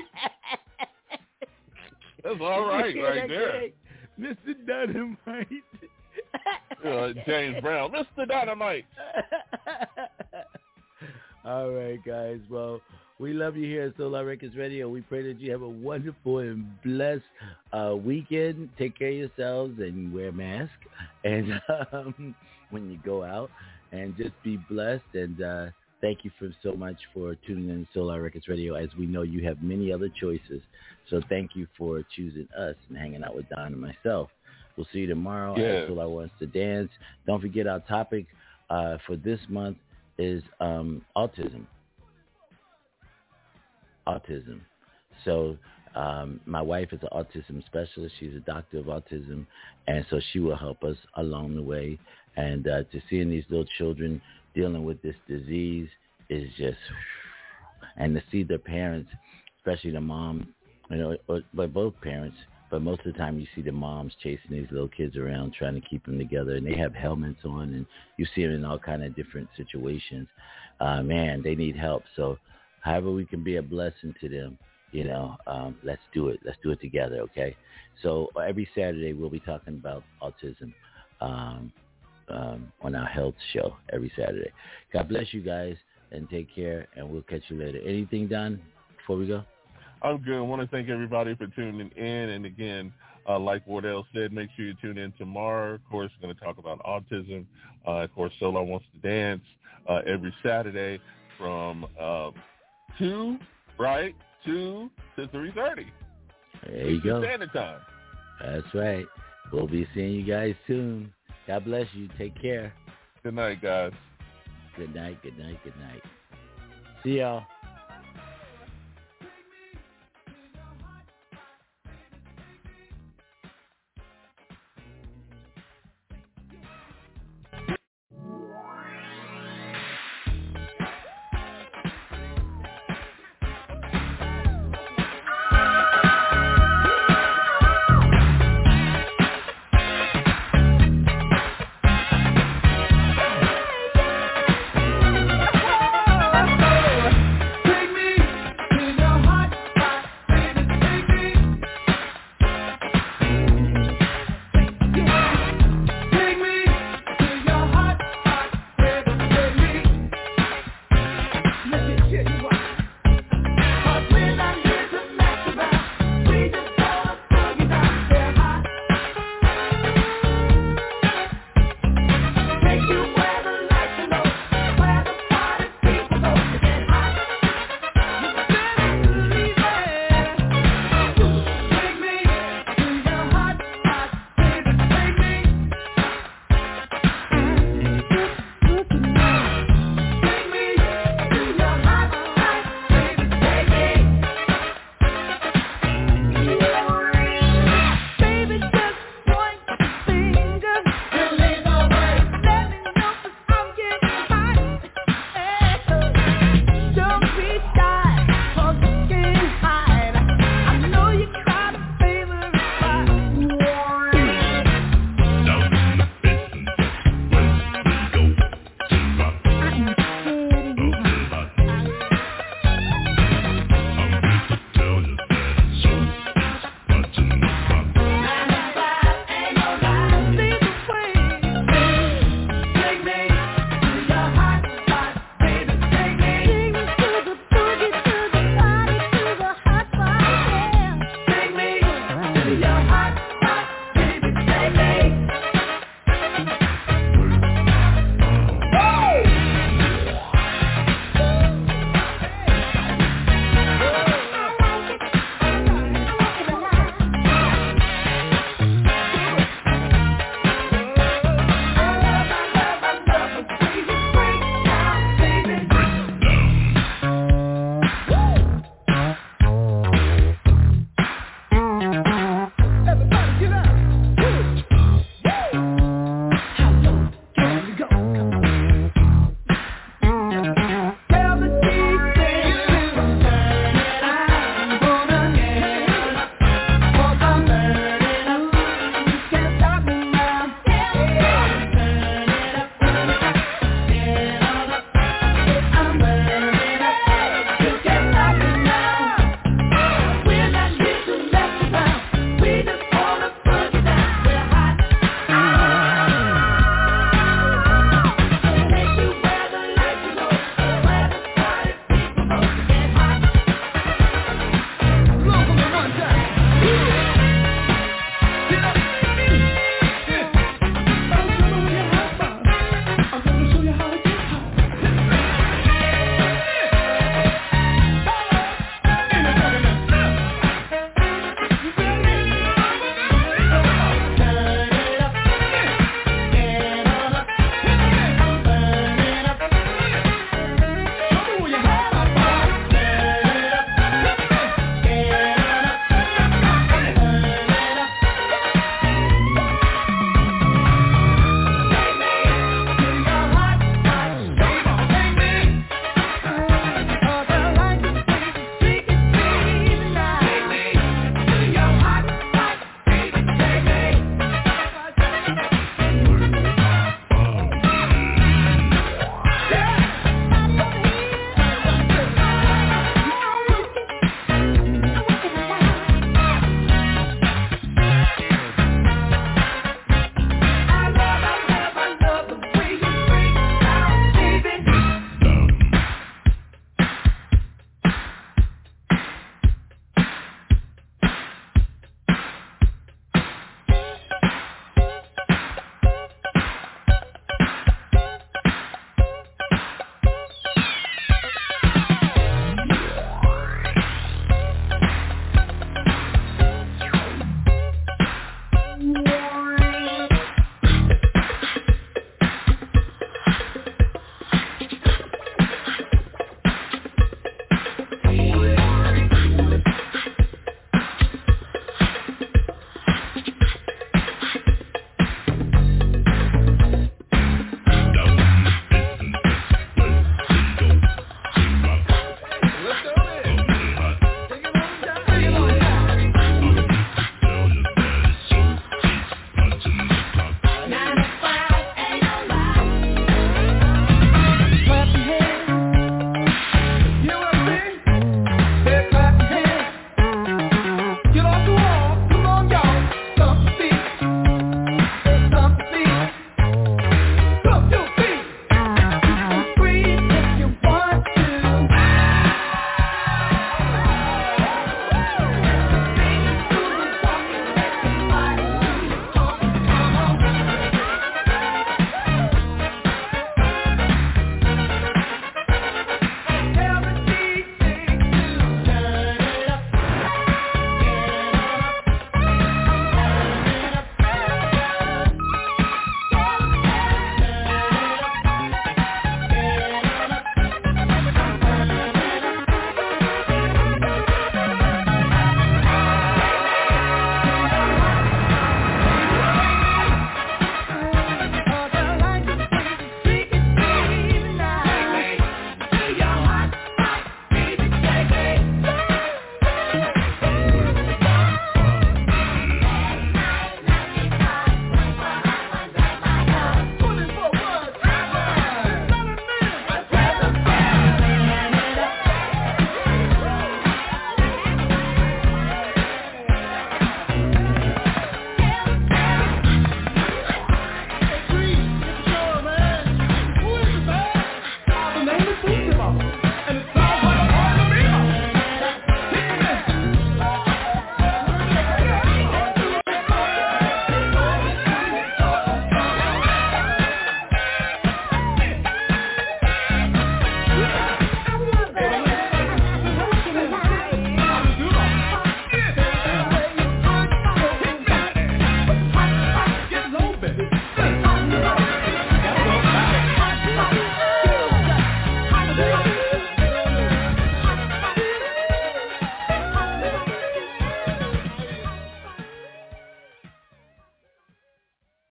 That's all right Yeah, right that there. great. Mister Dynamite. Uh, James Brown. Mister Dynamite. All right, guys. Well, we love you here at Solar Records Radio. We pray that you have a wonderful and blessed uh, weekend. Take care of yourselves and wear a mask and um, when you go out, and just be blessed. And uh, thank you for so much for tuning in to Solar Records Radio, as we know you have many other choices. So thank you for choosing us and hanging out with Don and myself. We'll see you tomorrow Yeah. at Solar Wants to Dance. Don't forget our topic uh, for this month is um, autism. Autism. So um, my wife is an autism specialist. She's a doctor of autism, and so she will help us along the way. And uh, to seeing these little children dealing with this disease is just, and to see their parents, especially the mom, you know, or, but both parents, but most of the time you see the moms chasing these little kids around trying to keep them together, and they have helmets on, and you see them in all kind of different situations. Uh, man, they need help. So however we can be a blessing to them, you know, um, let's do it. Let's do it together, okay? So every Saturday we'll be talking about autism um, um, on our health show every Saturday. God bless you guys, and take care, and we'll catch you later. Anything, Don, before we go? I'm good. I want to thank everybody for tuning in. And again, uh, like Wardell said, make sure you tune in tomorrow. Of course, we're going to talk about autism. Uh, of course, Solar Wants to Dance uh, every Saturday from uh, two, right, two to three thirty. There you go. Standard time. That's right. We'll be seeing you guys soon. God bless you. Take care. Good night, guys. Good night, good night, good night. See y'all.